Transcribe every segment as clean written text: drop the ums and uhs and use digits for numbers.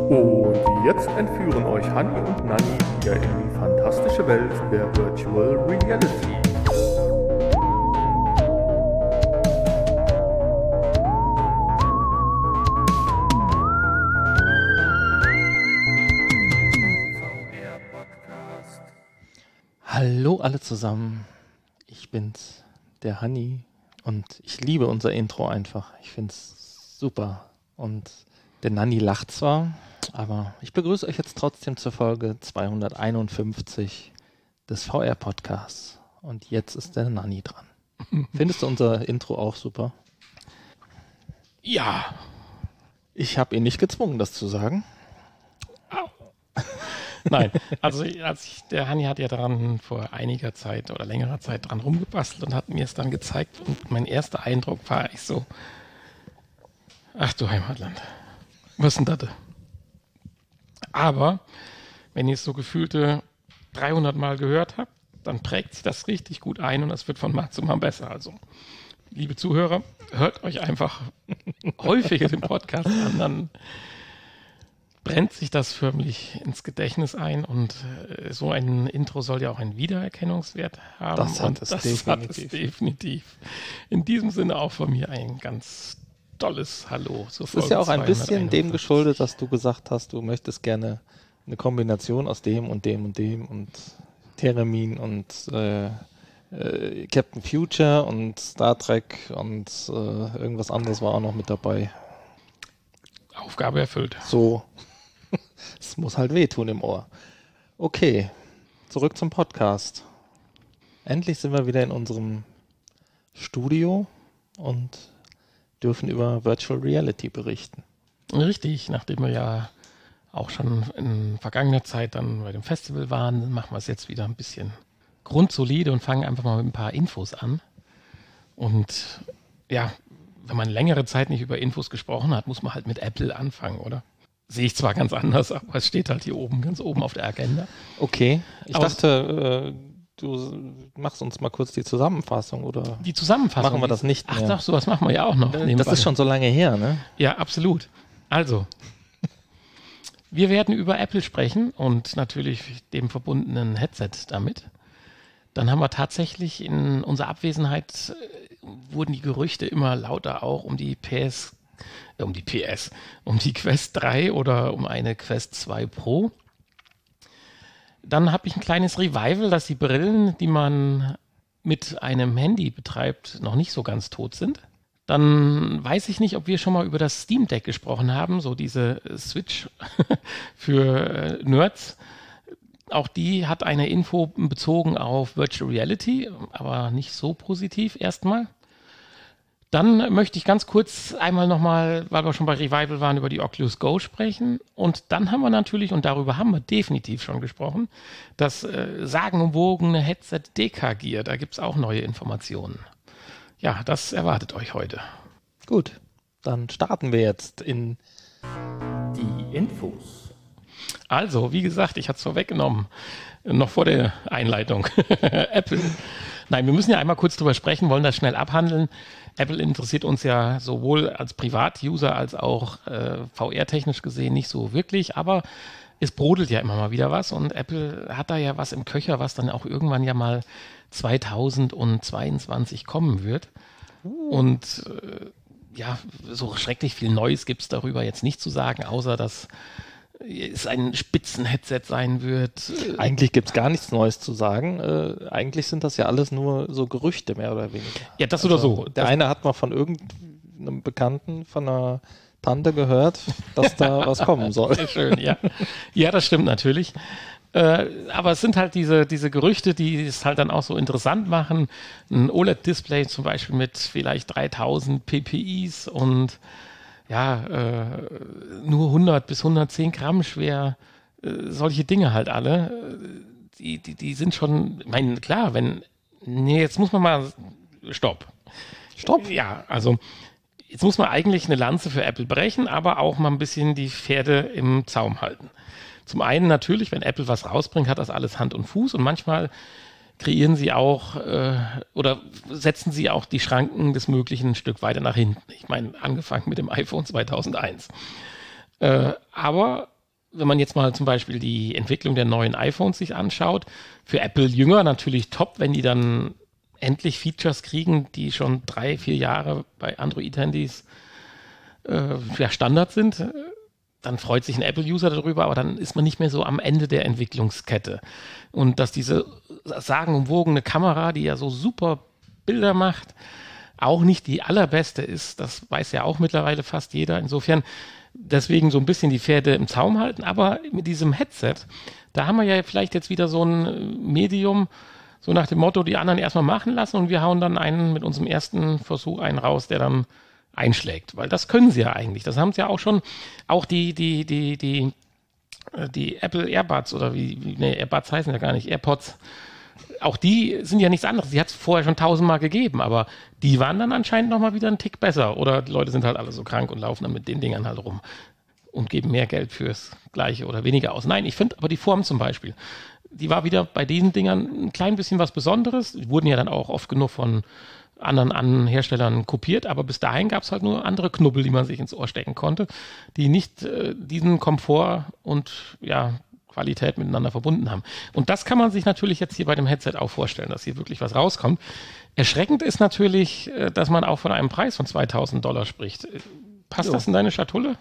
Und jetzt entführen euch Hanni und Nanni wieder in die fantastische Welt der Virtual Reality. Hallo alle zusammen, ich bin's, der Hanni, und ich liebe unser Intro einfach. Ich find's super und der Nanni lacht zwar, aber ich begrüße euch jetzt trotzdem zur Folge 251 des VR-Podcasts und jetzt ist der Nanni dran. Findest du unser Intro auch super? Ja. Ich habe ihn nicht gezwungen, das zu sagen. Nein, also der Hanni hat ja daran vor einiger Zeit oder längerer Zeit dran rumgebastelt und hat mir es dann gezeigt und mein erster Eindruck war ich so, ach du Heimatland, was denn das? Aber wenn ich es so gefühlte 300 Mal gehört habe, dann prägt sich das richtig gut ein und es wird von Mal zu Mal besser. Also, liebe Zuhörer, hört euch einfach häufiger den Podcast an, dann brennt sich das förmlich ins Gedächtnis ein und so ein Intro soll ja auch einen Wiedererkennungswert haben. Das hat es definitiv. In diesem Sinne auch von mir ein ganz tolles Hallo. Es ist ja auch ein bisschen dem geschuldet, dass du gesagt hast, du möchtest gerne eine Kombination aus dem und dem und dem und Theremin und Captain Future und Star Trek und irgendwas anderes war auch noch mit dabei. Aufgabe erfüllt. So. Es muss halt wehtun im Ohr. Okay, zurück zum Podcast. Endlich sind wir wieder in unserem Studio und dürfen über Virtual Reality berichten. Richtig, nachdem wir ja auch schon in vergangener Zeit dann bei dem Festival waren, machen wir es jetzt wieder ein bisschen grundsolide und fangen einfach mal mit ein paar Infos an. Und ja, wenn man längere Zeit nicht über Infos gesprochen hat, muss man halt mit Apple anfangen, oder? Sehe ich zwar ganz anders, aber es steht halt hier oben, ganz oben auf der Agenda. Okay, ich dachte, du machst uns mal kurz die Zusammenfassung, oder? Die Zusammenfassung? Machen wir das nicht mehr? Ach doch, sowas machen wir ja auch noch. Das ist schon so lange her, ne? Ja, absolut. Also, wir werden über Apple sprechen und natürlich dem verbundenen Headset damit. Dann haben wir tatsächlich in unserer Abwesenheit wurden die Gerüchte immer lauter auch um die Quest 3 oder um eine Quest 2 Pro. Dann habe ich ein kleines Revival, dass die Brillen, die man mit einem Handy betreibt, noch nicht so ganz tot sind. Dann weiß ich nicht, ob wir schon mal über das Steam Deck gesprochen haben, so diese Switch für Nerds. Auch die hat eine Info bezogen auf Virtual Reality, aber nicht so positiv erstmal. Dann möchte ich ganz kurz einmal nochmal, weil wir schon bei Revival waren, über die Oculus Go sprechen. Und dann haben wir natürlich, und darüber haben wir definitiv schon gesprochen, das sagenumwogene Headset DK Gear. Da gibt es auch neue Informationen. Ja, das erwartet euch heute. Gut, dann starten wir jetzt in Die Infos. Also, wie gesagt, ich hatte es vorweggenommen, noch vor der Einleitung. Apple. Nein, wir müssen ja einmal kurz drüber sprechen, wollen das schnell abhandeln. Apple interessiert uns ja sowohl als Privatuser als auch VR-technisch gesehen nicht so wirklich, aber es brodelt ja immer mal wieder was und Apple hat da ja was im Köcher, was dann auch irgendwann ja mal 2022 kommen wird. Und ja, so schrecklich viel Neues gibt es darüber jetzt nicht zu sagen, außer dass es ein Spitzen-Headset sein wird. Eigentlich gibt es gar nichts Neues zu sagen. Eigentlich sind das ja alles nur so Gerüchte, mehr oder weniger. Ja, das oder so. Der eine hat mal von irgendeinem Bekannten, von einer Tante gehört, dass da was kommen soll. Sehr schön, ja. Ja, das stimmt natürlich. Aber es sind halt diese Gerüchte, die es halt dann auch so interessant machen. Ein OLED-Display zum Beispiel mit vielleicht 3000 PPIs und ja, nur 100 bis 110 Gramm schwer, solche Dinge halt alle, die sind schon, ich meine, klar, jetzt muss man mal, Stopp. Ja, also, jetzt muss man eigentlich eine Lanze für Apple brechen, aber auch mal ein bisschen die Pferde im Zaum halten. Zum einen natürlich, wenn Apple was rausbringt, hat das alles Hand und Fuß und manchmal kreieren sie auch oder setzen sie auch die Schranken des Möglichen ein Stück weiter nach hinten. Ich meine, angefangen mit dem iPhone 2001. Aber wenn man jetzt mal zum Beispiel die Entwicklung der neuen iPhones sich anschaut, für Apple-Jünger natürlich top, wenn die dann endlich Features kriegen, die schon 3-4 Jahre bei Android-Handys Standard sind. Dann freut sich ein Apple-User darüber, aber dann ist man nicht mehr so am Ende der Entwicklungskette. Und dass diese sagenumwogene Kamera, die ja so super Bilder macht, auch nicht die allerbeste ist, das weiß ja auch mittlerweile fast jeder. Insofern deswegen so ein bisschen die Pferde im Zaum halten. Aber mit diesem Headset, da haben wir ja vielleicht jetzt wieder so ein Medium, so nach dem Motto, die anderen erstmal machen lassen und wir hauen dann mit unserem ersten Versuch einen raus, der dann einschlägt. Weil das können sie ja eigentlich. Das haben sie ja auch schon, auch die Apple Airbuds oder Airbuds heißen ja gar nicht, AirPods, auch die sind ja nichts anderes. Die hat es vorher schon 1000-mal gegeben, aber die waren dann anscheinend nochmal wieder einen Tick besser. Oder die Leute sind halt alle so krank und laufen dann mit den Dingern halt rum und geben mehr Geld fürs Gleiche oder weniger aus. Nein, ich finde aber die Form zum Beispiel, die war wieder bei diesen Dingern ein klein bisschen was Besonderes. Die wurden ja dann auch oft genug von anderen Herstellern kopiert, aber bis dahin gab es halt nur andere Knubbel, die man sich ins Ohr stecken konnte, die nicht diesen Komfort und Qualität miteinander verbunden haben. Und das kann man sich natürlich jetzt hier bei dem Headset auch vorstellen, dass hier wirklich was rauskommt. Erschreckend ist natürlich, dass man auch von einem Preis von $2000 spricht. Passt das in deine Schatulle?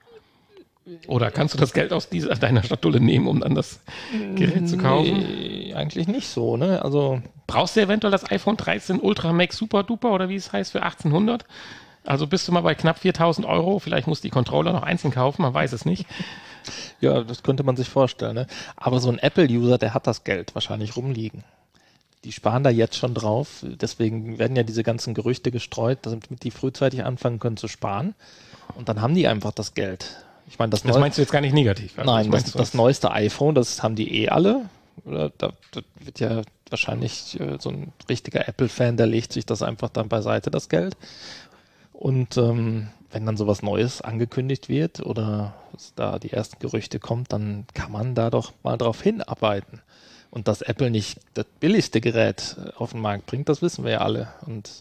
Oder kannst du das Geld aus deiner Schatulle nehmen, um dann das Gerät zu kaufen? Nee, eigentlich nicht so, ne? Also brauchst du eventuell das iPhone 13 Ultra Max Super Duper oder wie es heißt für 1800? Also bist du mal bei knapp 4000 Euro. Vielleicht musst du die Controller noch einzeln kaufen, man weiß es nicht. Ja, das könnte man sich vorstellen, ne? Aber so ein Apple-User, der hat das Geld wahrscheinlich rumliegen. Die sparen da jetzt schon drauf. Deswegen werden ja diese ganzen Gerüchte gestreut, damit die frühzeitig anfangen können zu sparen. Und dann haben die einfach das Geld. Ich meine, das meinst du jetzt gar nicht negativ? Also nein, das neueste iPhone, das haben die alle. Da wird ja wahrscheinlich so ein richtiger Apple-Fan, der legt sich das einfach dann beiseite, das Geld. Und wenn dann sowas Neues angekündigt wird oder es da die ersten Gerüchte kommt, dann kann man da doch mal drauf hinarbeiten. Und dass Apple nicht das billigste Gerät auf den Markt bringt, das wissen wir ja alle. Und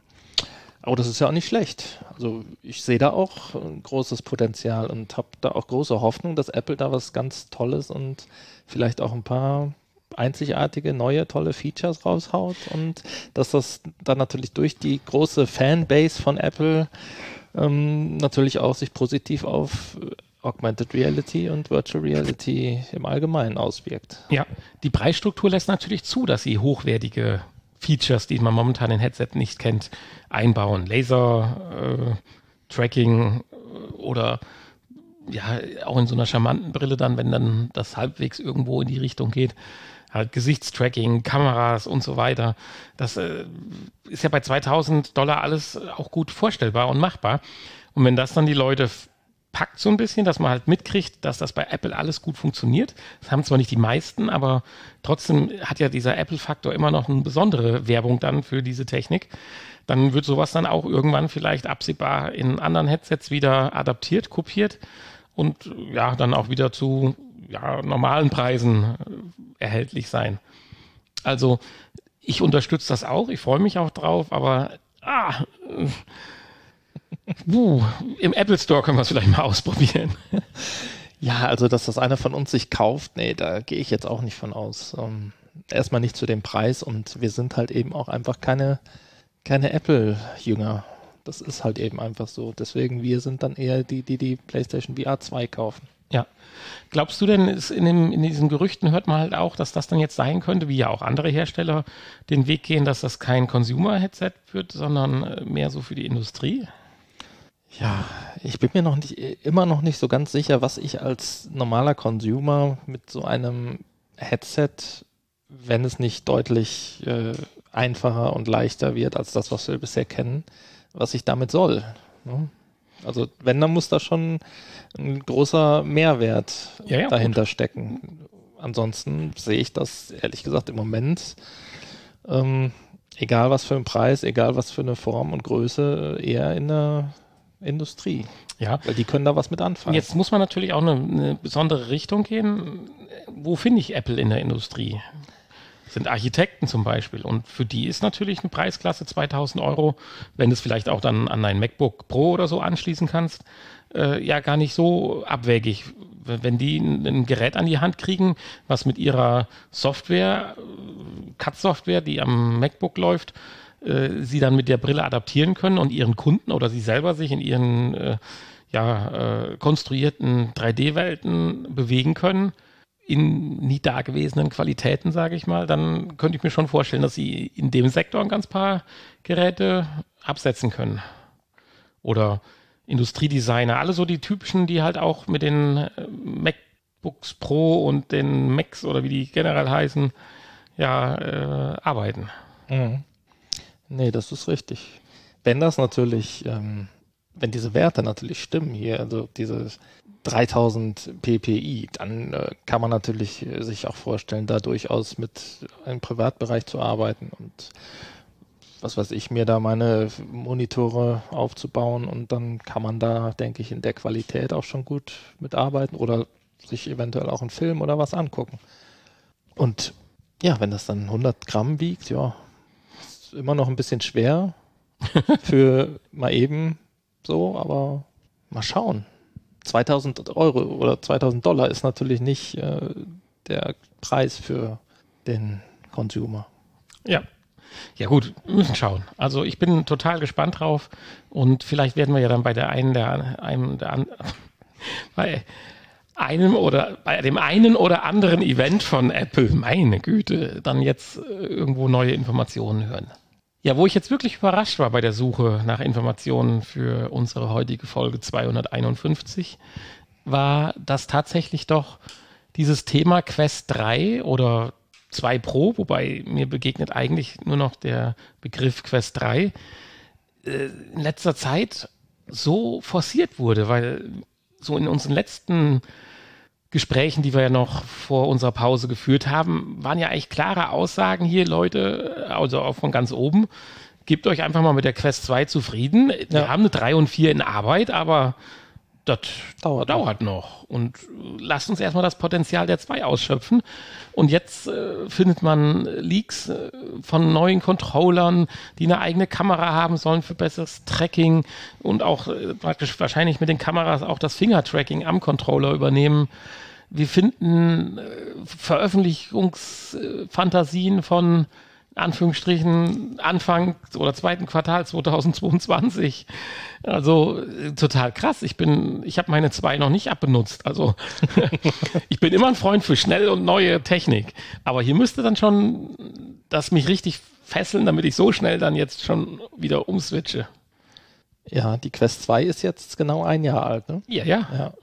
aber das ist ja auch nicht schlecht. Also ich sehe da auch ein großes Potenzial und habe da auch große Hoffnung, dass Apple da was ganz Tolles und vielleicht auch ein paar einzigartige, neue, tolle Features raushaut und dass das dann natürlich durch die große Fanbase von Apple natürlich auch sich positiv auf Augmented Reality und Virtual Reality im Allgemeinen auswirkt. Ja, die Preisstruktur lässt natürlich zu, dass sie hochwertige Features, die man momentan in Headset nicht kennt, einbauen. Laser, Tracking oder ja, auch in so einer charmanten Brille dann, wenn dann das halbwegs irgendwo in die Richtung geht, halt Gesichtstracking, Kameras und so weiter. Das ist ja bei $2000 alles auch gut vorstellbar und machbar. Und wenn das dann die Leute packt so ein bisschen, dass man halt mitkriegt, dass das bei Apple alles gut funktioniert. Das haben zwar nicht die meisten, aber trotzdem hat ja dieser Apple-Faktor immer noch eine besondere Werbung dann für diese Technik. Dann wird sowas dann auch irgendwann vielleicht absehbar in anderen Headsets wieder adaptiert, kopiert und ja, dann auch wieder zu normalen Preisen erhältlich sein. Also ich unterstütze das auch, ich freue mich auch drauf, aber im Apple Store können wir es vielleicht mal ausprobieren. Ja, also dass das einer von uns sich kauft, nee, da gehe ich jetzt auch nicht von aus. Erstmal nicht zu dem Preis und wir sind halt eben auch einfach keine Apple-Jünger. Das ist halt eben einfach so. Deswegen, wir sind dann eher die PlayStation VR 2 kaufen. Ja. Glaubst du denn, in diesen Gerüchten hört man halt auch, dass das dann jetzt sein könnte, wie ja auch andere Hersteller den Weg gehen, dass das kein Consumer-Headset wird, sondern mehr so für die Industrie? Ja, ich bin mir immer noch nicht so ganz sicher, was ich als normaler Consumer mit so einem Headset, wenn es nicht deutlich einfacher und leichter wird als das, was wir bisher kennen, was ich damit soll. Ne? Also wenn, dann muss da schon ein großer Mehrwert dahinter stecken. Ansonsten sehe ich das ehrlich gesagt im Moment, egal was für ein Preis, egal was für eine Form und Größe, eher in der Industrie. Ja. Weil die können da was mit anfangen. Jetzt muss man natürlich auch eine besondere Richtung gehen. Wo finde ich Apple in der Industrie? Das sind Architekten zum Beispiel. Und für die ist natürlich eine Preisklasse 2000 Euro, wenn du es vielleicht auch dann an ein MacBook Pro oder so anschließen kannst, ja gar nicht so abwegig. wenn die ein Gerät an die Hand kriegen, was mit ihrer Software, CAD-Software, die am MacBook läuft, sie dann mit der Brille adaptieren können und ihren Kunden oder sie selber sich in ihren konstruierten 3D-Welten bewegen können, in nie dagewesenen Qualitäten, sage ich mal, dann könnte ich mir schon vorstellen, dass sie in dem Sektor ein ganz paar Geräte absetzen können. Oder Industriedesigner, alle so die typischen, die halt auch mit den MacBooks Pro und den Macs oder wie die generell heißen, arbeiten. Mhm. Nee, das ist richtig. Wenn das natürlich, wenn diese Werte natürlich stimmen hier, also diese 3000 ppi, dann kann man natürlich sich auch vorstellen, da durchaus mit einem Privatbereich zu arbeiten und was weiß ich, mir da meine Monitore aufzubauen und dann kann man da, denke ich, in der Qualität auch schon gut mitarbeiten oder sich eventuell auch einen Film oder was angucken. Und ja, wenn das dann 100 Gramm wiegt, ja, ist immer noch ein bisschen schwer für mal eben so, aber mal schauen. 2000 Euro oder 2000 Dollar ist natürlich nicht der Preis für den Consumer. Ja. Ja gut, wir müssen schauen. Also ich bin total gespannt drauf und vielleicht werden wir ja dann bei dem einen oder anderen Event von Apple, meine Güte, dann jetzt irgendwo neue Informationen hören. Ja, wo ich jetzt wirklich überrascht war bei der Suche nach Informationen für unsere heutige Folge 251, war, dass tatsächlich doch dieses Thema Quest 3 oder 2 Pro, wobei mir begegnet eigentlich nur noch der Begriff Quest 3, in letzter Zeit so forciert wurde, weil so in unseren letzten Gesprächen, die wir ja noch vor unserer Pause geführt haben, waren ja eigentlich klare Aussagen hier, Leute, also auch von ganz oben, gebt euch einfach mal mit der Quest 2 zufrieden. Wir haben eine 3 und 4 in Arbeit, aber das dauert noch. Und lasst uns erstmal das Potenzial der 2 ausschöpfen. Und jetzt findet man Leaks von neuen Controllern, die eine eigene Kamera haben sollen für besseres Tracking und auch praktisch wahrscheinlich mit den Kameras auch das Finger-Tracking am Controller übernehmen. Wir finden Veröffentlichungsfantasien von Anführungsstrichen Anfang oder zweiten Quartal 2022. Also total krass. Ich habe meine 2 noch nicht abbenutzt. Also ich bin immer ein Freund für schnell und neue Technik. Aber hier müsste dann schon das mich richtig fesseln, damit ich so schnell dann jetzt schon wieder umswitche. Ja, die Quest 2 ist jetzt genau 1 Jahr alt, ne? Ja.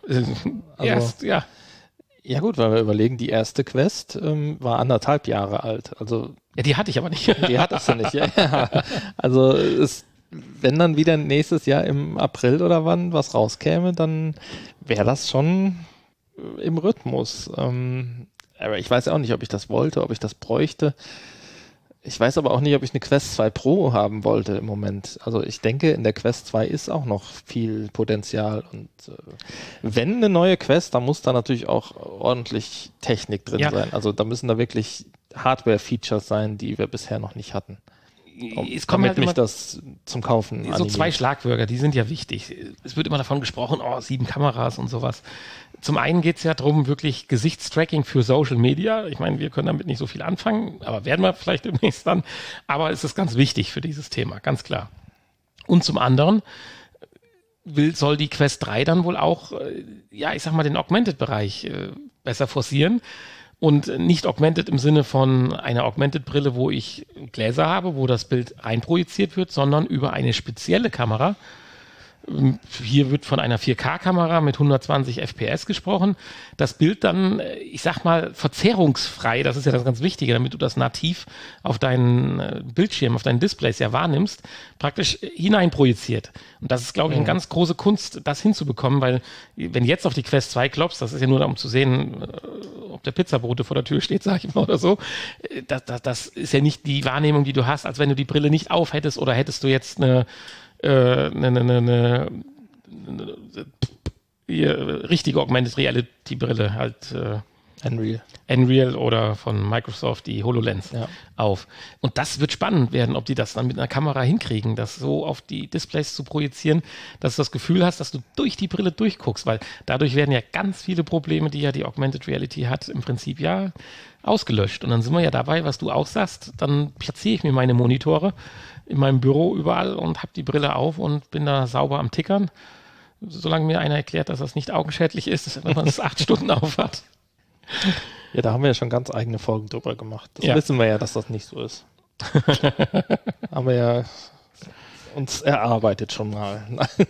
Ja gut, weil wir überlegen, die erste Quest war 1,5 Jahre alt. Also ja, die hatte ich aber nicht. Die hattest du nicht, ja. Also wenn dann wieder nächstes Jahr im April oder wann was rauskäme, dann wäre das schon im Rhythmus. Aber ich weiß auch nicht, ob ich das wollte, ob ich das bräuchte. Ich weiß aber auch nicht, ob ich eine Quest 2 Pro haben wollte im Moment. Also ich denke, in der Quest 2 ist auch noch viel Potenzial. Und wenn eine neue Quest, dann muss da natürlich auch ordentlich Technik drin sein. Also da müssen da wirklich Hardware-Features sein, die wir bisher noch nicht hatten. Damit mich das zum Kaufen so animiert. 2 Schlagwörter, die sind ja wichtig. Es wird immer davon gesprochen, 7 Kameras und sowas. Zum einen geht es ja darum, wirklich Gesichtstracking für Social Media. Ich meine, wir können damit nicht so viel anfangen, aber werden wir vielleicht demnächst dann. Aber es ist ganz wichtig für dieses Thema, ganz klar. Und zum anderen soll die Quest 3 dann wohl auch, den Augmented-Bereich besser forcieren. Und nicht augmented im Sinne von einer Augmented-Brille, wo ich Gläser habe, wo das Bild reinprojiziert wird, sondern über eine spezielle Kamera. Hier wird von einer 4K-Kamera mit 120 FPS gesprochen. Das Bild dann, verzerrungsfrei, das ist ja das ganz Wichtige, damit du das nativ auf deinen Bildschirm, auf deinen Displays ja wahrnimmst, praktisch hineinprojiziert. Und das ist, glaube ich, eine ganz große Kunst, das hinzubekommen, weil wenn du jetzt auf die Quest 2 klopfst, das ist ja nur um zu sehen, ob der Pizzabote vor der Tür steht, sag ich mal, oder so. Das ist ja nicht die Wahrnehmung, die du hast, als wenn du die Brille nicht auf hättest oder hättest du jetzt eine richtige Augmented Reality Brille halt Unreal oder von Microsoft die HoloLens auf. Und das wird spannend werden, ob die das dann mit einer Kamera hinkriegen, das so auf die Displays zu projizieren, dass du das Gefühl hast, dass du durch die Brille durchguckst, weil dadurch werden ja ganz viele Probleme, die ja die Augmented Reality hat, im Prinzip ja ausgelöscht. Und dann sind wir ja dabei, was du auch sagst, dann platziere ich mir meine Monitore in meinem Büro überall und habe die Brille auf und bin da sauber am Tickern, solange mir einer erklärt, dass das nicht augenschädlich ist, wenn man es 8 Stunden auf hat. Ja, da haben wir ja schon ganz eigene Folgen drüber gemacht. Das wissen wir ja, dass das nicht so ist. Haben wir ja uns erarbeitet schon mal.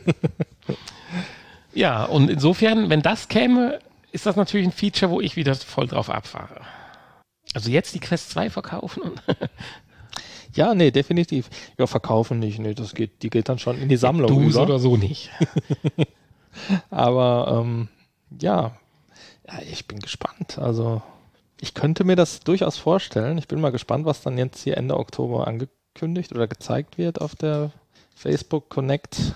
Ja, und insofern, wenn das käme, ist das natürlich ein Feature, wo ich wieder voll drauf abfahre. Also jetzt die Quest 2 verkaufen. Ja, nee, definitiv. Ja, verkaufen nicht. Nee, die geht dann schon in die Sammlung Du über. oder so nicht. Aber ja, ich bin gespannt. Also ich könnte mir das durchaus vorstellen. Ich bin mal gespannt, was dann jetzt hier Ende Oktober angekündigt oder gezeigt wird auf der Facebook Connect.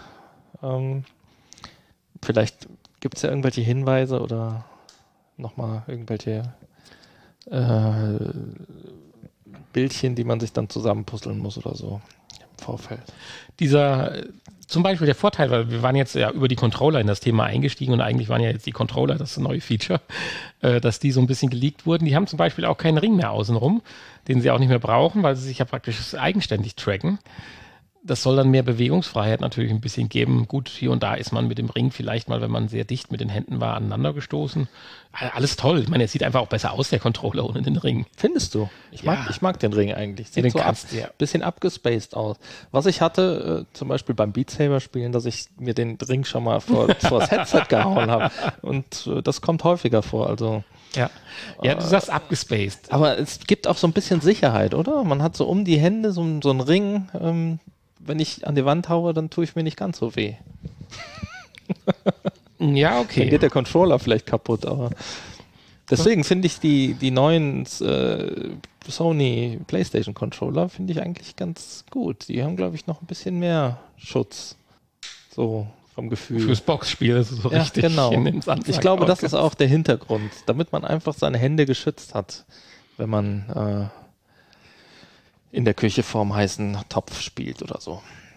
Vielleicht gibt es ja irgendwelche Hinweise oder nochmal irgendwelche Bildchen, die man sich dann zusammenpuzzeln muss oder so im Vorfeld. Zum Beispiel der Vorteil, weil wir waren jetzt ja über die Controller in das Thema eingestiegen und eigentlich waren ja jetzt die Controller das neue Feature, dass die so ein bisschen geleakt wurden. Die haben zum Beispiel auch keinen Ring mehr außenrum, den sie auch nicht mehr brauchen, weil sie sich ja praktisch eigenständig tracken. Das soll dann mehr Bewegungsfreiheit natürlich ein bisschen geben. Gut, hier und da ist man mit dem Ring vielleicht mal, wenn man sehr dicht mit den Händen war, aneinander gestoßen. Alles toll. Ich meine, es sieht einfach auch besser aus, der Controller ohne den Ring. Findest du? Ich mag den Ring eigentlich. Sieht so ein bisschen abgespaced aus. Was ich hatte, zum Beispiel beim Beat Saber spielen, dass ich mir den Ring schon mal vor das Headset gehauen habe. Und das kommt häufiger vor. Also ja, du sagst abgespaced. Aber es gibt auch so ein bisschen Sicherheit, oder? Man hat so um die Hände so einen Ring. Wenn ich an die Wand haue, dann tue ich mir nicht ganz so weh. Ja, okay. Dann geht der Controller vielleicht kaputt, aber deswegen finde ich die neuen Sony PlayStation Controller finde ich eigentlich ganz gut. Die haben, glaube ich, noch ein bisschen mehr Schutz. So vom Gefühl. Fürs Boxspiel so richtig. Genau. Ich glaube, das ist auch der Hintergrund, damit man einfach seine Hände geschützt hat, wenn man in der Küche vorm heißen Topf spielt oder so.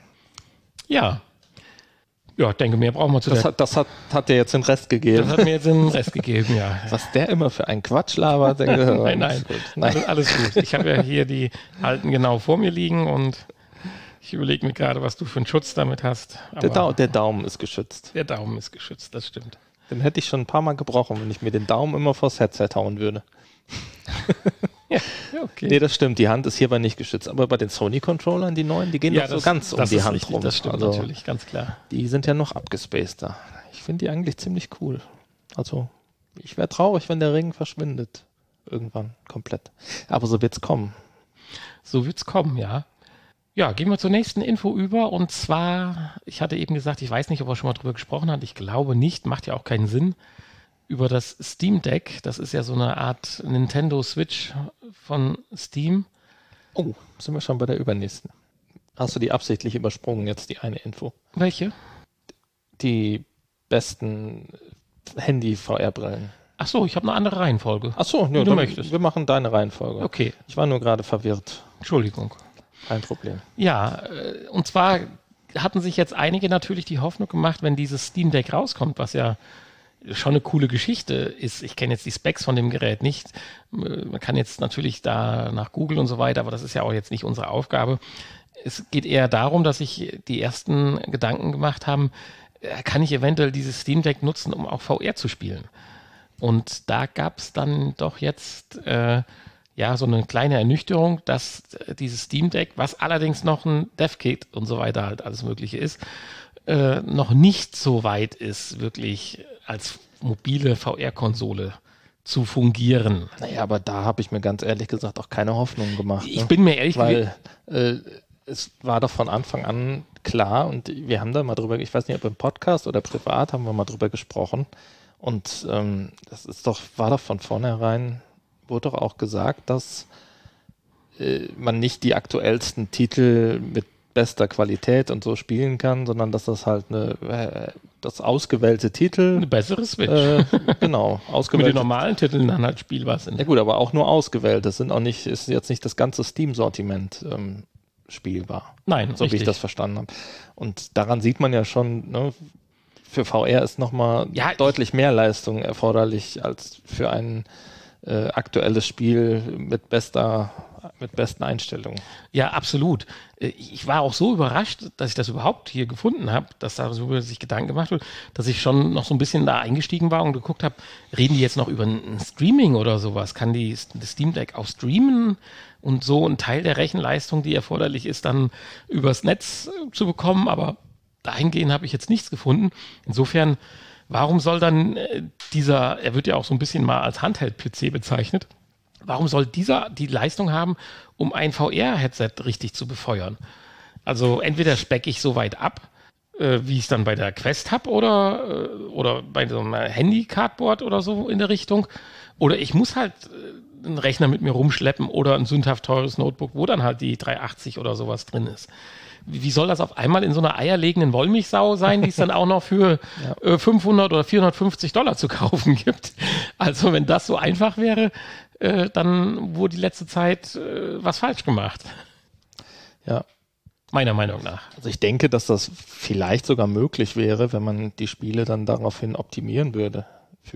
Ja. Ja, ich denke, mehr brauchen wir zu Das hat dir jetzt den Rest gegeben. Das hat mir jetzt den Rest gegeben, ja. Was der immer für einen Quatsch labert. Nein. Alles gut. Ich habe ja hier die alten genau vor mir liegen und ich überlege mir gerade, was du für einen Schutz damit hast. Der Daumen ist geschützt. Der Daumen ist geschützt, das stimmt. Den hätte ich schon ein paar Mal gebrochen, wenn ich mir den Daumen immer vors Headset hauen würde. Ja, okay. Nee, das stimmt. Die Hand ist hierbei nicht geschützt. Aber bei den Sony-Controllern, die neuen, die gehen doch so ganz um die Hand richtig, rum. Das stimmt natürlich, ganz klar. Die sind ja noch abgespaceder. Ich finde die eigentlich ziemlich cool. Also, ich wäre traurig, wenn der Ring verschwindet. Irgendwann komplett. Aber so wird's kommen. So wird's kommen, ja. Ja, gehen wir zur nächsten Info über. Und zwar, ich hatte eben gesagt, ich weiß nicht, ob er schon mal drüber gesprochen hat. Ich glaube nicht, macht ja auch keinen Sinn. Über das Steam Deck, das ist ja so eine Art Nintendo Switch von Steam. Oh, sind wir schon bei der übernächsten. Hast du die absichtlich übersprungen, jetzt die eine Info? Welche? Die besten Handy-VR-Brillen. Ach so, ich habe eine andere Reihenfolge. Ach so, du möchtest. Wir machen deine Reihenfolge. Okay. Ich war nur gerade verwirrt. Entschuldigung. Kein Problem. Ja, und zwar hatten sich jetzt einige natürlich die Hoffnung gemacht, wenn dieses Steam Deck rauskommt, was ja schon eine coole Geschichte ist. Ich kenne jetzt die Specs von dem Gerät nicht. Man kann jetzt natürlich da nach Google und so weiter, aber das ist ja auch jetzt nicht unsere Aufgabe. Es geht eher darum, dass sich die ersten Gedanken gemacht haben, kann ich eventuell dieses Steam Deck nutzen, um auch VR zu spielen? Und da gab es dann doch jetzt so eine kleine Ernüchterung, dass dieses Steam Deck, was allerdings noch ein Dev-Kit und so weiter halt alles Mögliche ist, noch nicht so weit ist, wirklich als mobile VR-Konsole zu fungieren. Naja, aber da habe ich mir ganz ehrlich gesagt auch keine Hoffnung gemacht. Ich bin mir ehrlich weil es war doch von Anfang an klar und wir haben da mal drüber, ich weiß nicht, ob im Podcast oder privat, haben wir mal drüber gesprochen und war doch von vornherein, wurde doch auch gesagt, dass man nicht die aktuellsten Titel mit bester Qualität und so spielen kann, sondern dass das halt das ausgewählte Titel... Eine bessere Switch. Genau, Mit ausgewählte... den normalen Titeln dann halt spielbar sind. Ja gut, aber auch nur ausgewählt. Das ist jetzt nicht das ganze Steam-Sortiment spielbar. Nein, so wie ich das verstanden habe. Und daran sieht man ja schon, ne, für VR ist nochmal deutlich mehr Leistung erforderlich als für ein aktuelles Spiel mit besten Einstellungen. Ja, absolut. Ich war auch so überrascht, dass ich das überhaupt hier gefunden habe, dass da so sich Gedanken gemacht wird, dass ich schon noch so ein bisschen da eingestiegen war und geguckt habe, reden die jetzt noch über ein Streaming oder sowas? Kann das Steam Deck auch streamen und so ein Teil der Rechenleistung, die erforderlich ist, dann übers Netz zu bekommen? Aber dahingehend habe ich jetzt nichts gefunden. Insofern, warum soll dann er wird ja auch so ein bisschen mal als Handheld-PC bezeichnet, warum soll dieser die Leistung haben, um ein VR-Headset richtig zu befeuern? Also entweder specke ich so weit ab, wie ich es dann bei der Quest habe oder bei so einem Handy-Cardboard oder so in der Richtung. Oder ich muss halt einen Rechner mit mir rumschleppen oder ein sündhaft teures Notebook, wo dann halt die 380 oder sowas drin ist. Wie soll das auf einmal in so einer eierlegenden Wollmilchsau sein, die es dann auch noch für 500 oder $450 zu kaufen gibt? Also wenn das so einfach wäre, dann wurde die letzte Zeit was falsch gemacht. Ja. Meiner Meinung nach. Also ich denke, dass das vielleicht sogar möglich wäre, wenn man die Spiele dann daraufhin optimieren würde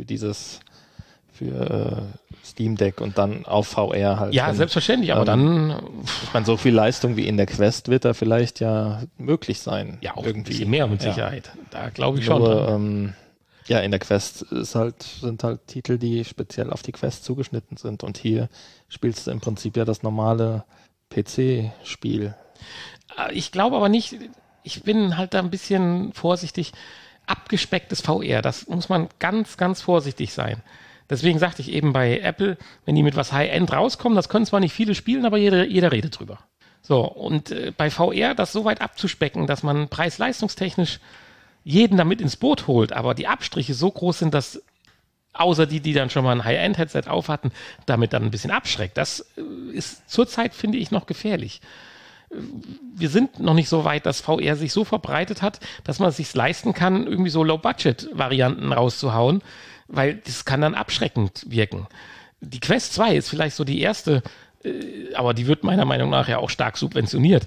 für Steam Deck und dann auf VR halt. Ja, selbstverständlich, aber dann... Ich meine, so viel Leistung wie in der Quest wird da vielleicht ja möglich sein. Ja, auch irgendwie. Ein bisschen mehr mit Sicherheit. Da glaube ich nur, schon. Ja, in der Quest sind halt Titel, die speziell auf die Quest zugeschnitten sind. Und hier spielst du im Prinzip ja das normale PC-Spiel. Ich glaube aber nicht, ich bin halt da ein bisschen vorsichtig. Abgespecktes VR, das muss man ganz, ganz vorsichtig sein. Deswegen sagte ich eben bei Apple, wenn die mit was High-End rauskommen, das können zwar nicht viele spielen, aber jeder redet drüber. So, und bei VR das so weit abzuspecken, dass man preis-leistungstechnisch jeden damit ins Boot holt, aber die Abstriche so groß sind, dass außer die dann schon mal ein High-End-Headset aufhatten, damit dann ein bisschen abschreckt. Das ist zurzeit, finde ich, noch gefährlich. Wir sind noch nicht so weit, dass VR sich so verbreitet hat, dass man es sich leisten kann, irgendwie so Low-Budget-Varianten rauszuhauen, weil das kann dann abschreckend wirken. Die Quest 2 ist vielleicht so die erste, aber die wird meiner Meinung nach ja auch stark subventioniert,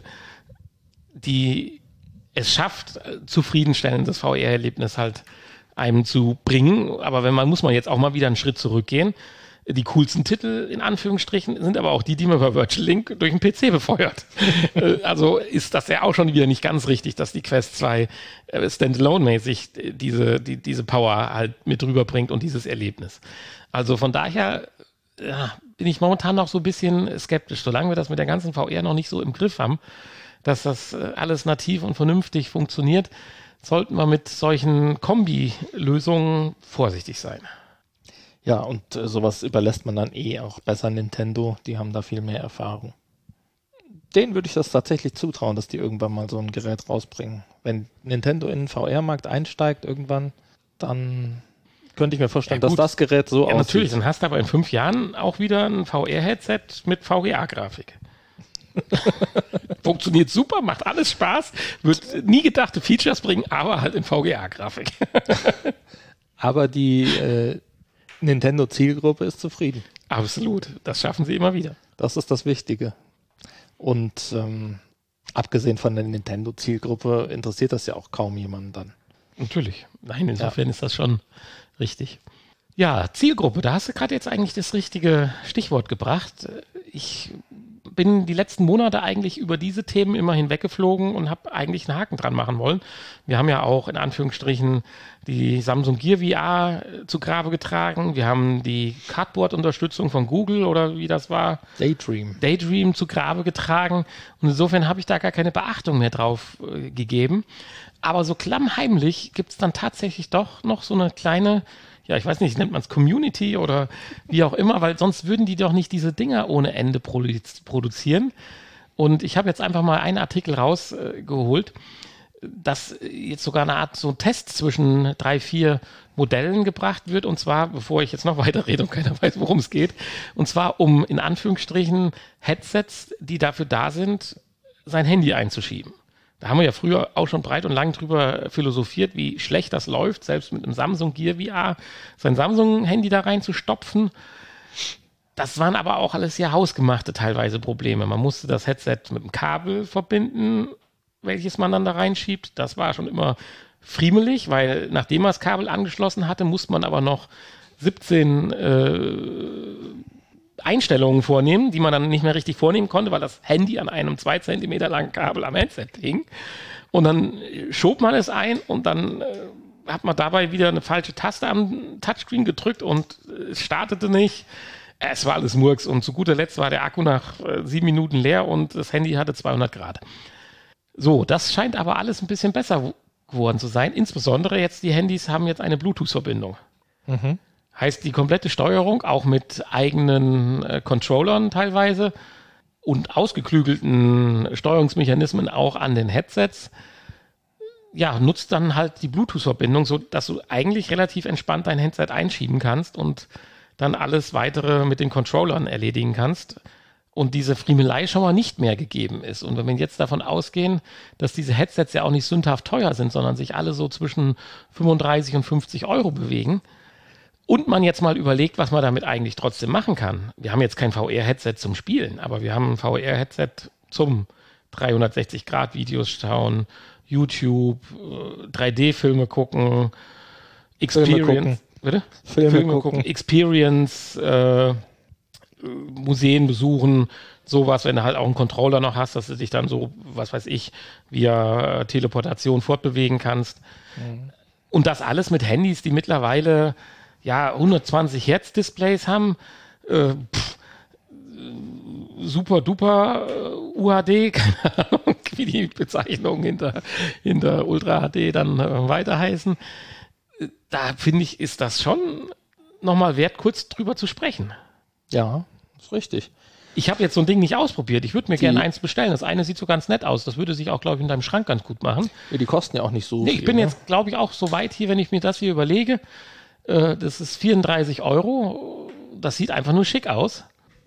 die es schafft, zufriedenstellendes VR-Erlebnis halt einem zu bringen. Aber muss man jetzt auch mal wieder einen Schritt zurückgehen. Die coolsten Titel, in Anführungsstrichen, sind aber auch die man bei Virtual Link durch den PC befeuert. Also ist das ja auch schon wieder nicht ganz richtig, dass die Quest 2 standalone-mäßig diese Power halt mit rüberbringt und dieses Erlebnis. Also von daher bin ich momentan noch so ein bisschen skeptisch, solange wir das mit der ganzen VR noch nicht so im Griff haben, dass das alles nativ und vernünftig funktioniert, sollten wir mit solchen Kombi-Lösungen vorsichtig sein. Ja, und sowas überlässt man dann auch besser Nintendo, die haben da viel mehr Erfahrung. Denen würde ich das tatsächlich zutrauen, dass die irgendwann mal so ein Gerät rausbringen. Wenn Nintendo in den VR-Markt einsteigt irgendwann, dann könnte ich mir vorstellen, dass das Gerät so aussieht. Ja, natürlich, dann hast du aber in 5 Jahren auch wieder ein VR-Headset mit VGA-Grafik. Funktioniert super, macht alles Spaß, wird nie gedachte Features bringen, aber halt in VGA-Grafik. Aber die Nintendo-Zielgruppe ist zufrieden. Absolut, das schaffen sie immer wieder. Das ist das Wichtige. Und abgesehen von der Nintendo-Zielgruppe interessiert das ja auch kaum jemanden dann. Natürlich, nein, insofern ist das schon richtig. Ja, Zielgruppe, da hast du gerade jetzt eigentlich das richtige Stichwort gebracht. Ich bin die letzten Monate eigentlich über diese Themen immer hinweggeflogen und habe eigentlich einen Haken dran machen wollen. Wir haben ja auch in Anführungsstrichen die Samsung Gear VR zu Grabe getragen. Wir haben die Cardboard-Unterstützung von Google oder wie das war. Daydream zu Grabe getragen. Und insofern habe ich da gar keine Beachtung mehr drauf gegeben. Aber so klammheimlich gibt es dann tatsächlich doch noch so eine kleine, ja, ich weiß nicht, nennt man es Community oder wie auch immer, weil sonst würden die doch nicht diese Dinger ohne Ende produzieren. Und ich habe jetzt einfach mal einen Artikel rausgeholt, dass jetzt sogar eine Art so Test zwischen 3, 4 Modellen gebracht wird. Und zwar, bevor ich jetzt noch weiter rede und keiner weiß, worum es geht, und zwar um in Anführungsstrichen Headsets, die dafür da sind, sein Handy einzuschieben. Da haben wir ja früher auch schon breit und lang drüber philosophiert, wie schlecht das läuft, selbst mit einem Samsung Gear VR sein Samsung-Handy da reinzustopfen. Das waren aber auch alles ja hausgemachte teilweise Probleme. Man musste das Headset mit dem Kabel verbinden, welches man dann da reinschiebt. Das war schon immer friemelig, weil nachdem man das Kabel angeschlossen hatte, musste man aber noch 17 Einstellungen vornehmen, die man dann nicht mehr richtig vornehmen konnte, weil das Handy an einem 2 Zentimeter langen Kabel am Headset hing. Und dann schob man es ein und dann hat man dabei wieder eine falsche Taste am Touchscreen gedrückt und es startete nicht. Es war alles Murks und zu guter Letzt war der Akku nach 7 Minuten leer und das Handy hatte 200 Grad. So, das scheint aber alles ein bisschen besser geworden zu sein. Insbesondere jetzt die Handys haben jetzt eine Bluetooth-Verbindung. Mhm. Heißt, die komplette Steuerung, auch mit eigenen Controllern teilweise und ausgeklügelten Steuerungsmechanismen auch an den Headsets, ja, nutzt dann halt die Bluetooth-Verbindung, sodass du eigentlich relativ entspannt dein Headset einschieben kannst und dann alles Weitere mit den Controllern erledigen kannst und diese Friemelei schon mal nicht mehr gegeben ist. Und wenn wir jetzt davon ausgehen, dass diese Headsets ja auch nicht sündhaft teuer sind, sondern sich alle so zwischen 35 und 50 Euro bewegen, und man jetzt mal überlegt, was man damit eigentlich trotzdem machen kann. Wir haben jetzt kein VR-Headset zum Spielen, aber wir haben ein VR-Headset zum 360-Grad-Videos schauen, YouTube, 3D-Filme gucken, Experience, Filme gucken, Experience, Museen besuchen, sowas, wenn du halt auch einen Controller noch hast, dass du dich dann so, was weiß ich, via Teleportation fortbewegen kannst. Mhm. Und das alles mit Handys, die mittlerweile 120 Hertz Displays haben, super duper UHD, keine Ahnung, wie die Bezeichnungen hinter Ultra HD dann weiter heißen. Da finde ich, ist das schon nochmal wert, kurz drüber zu sprechen. Ja, ist richtig. Ich habe jetzt so ein Ding nicht ausprobiert. Ich würde mir gerne eins bestellen. Das eine sieht so ganz nett aus. Das würde sich auch, glaube ich, in deinem Schrank ganz gut machen. Ja, die kosten ja auch nicht so viel. Ich bin jetzt, glaube ich, auch so weit hier, wenn ich mir das hier überlege. Das ist 34 Euro. Das sieht einfach nur schick aus.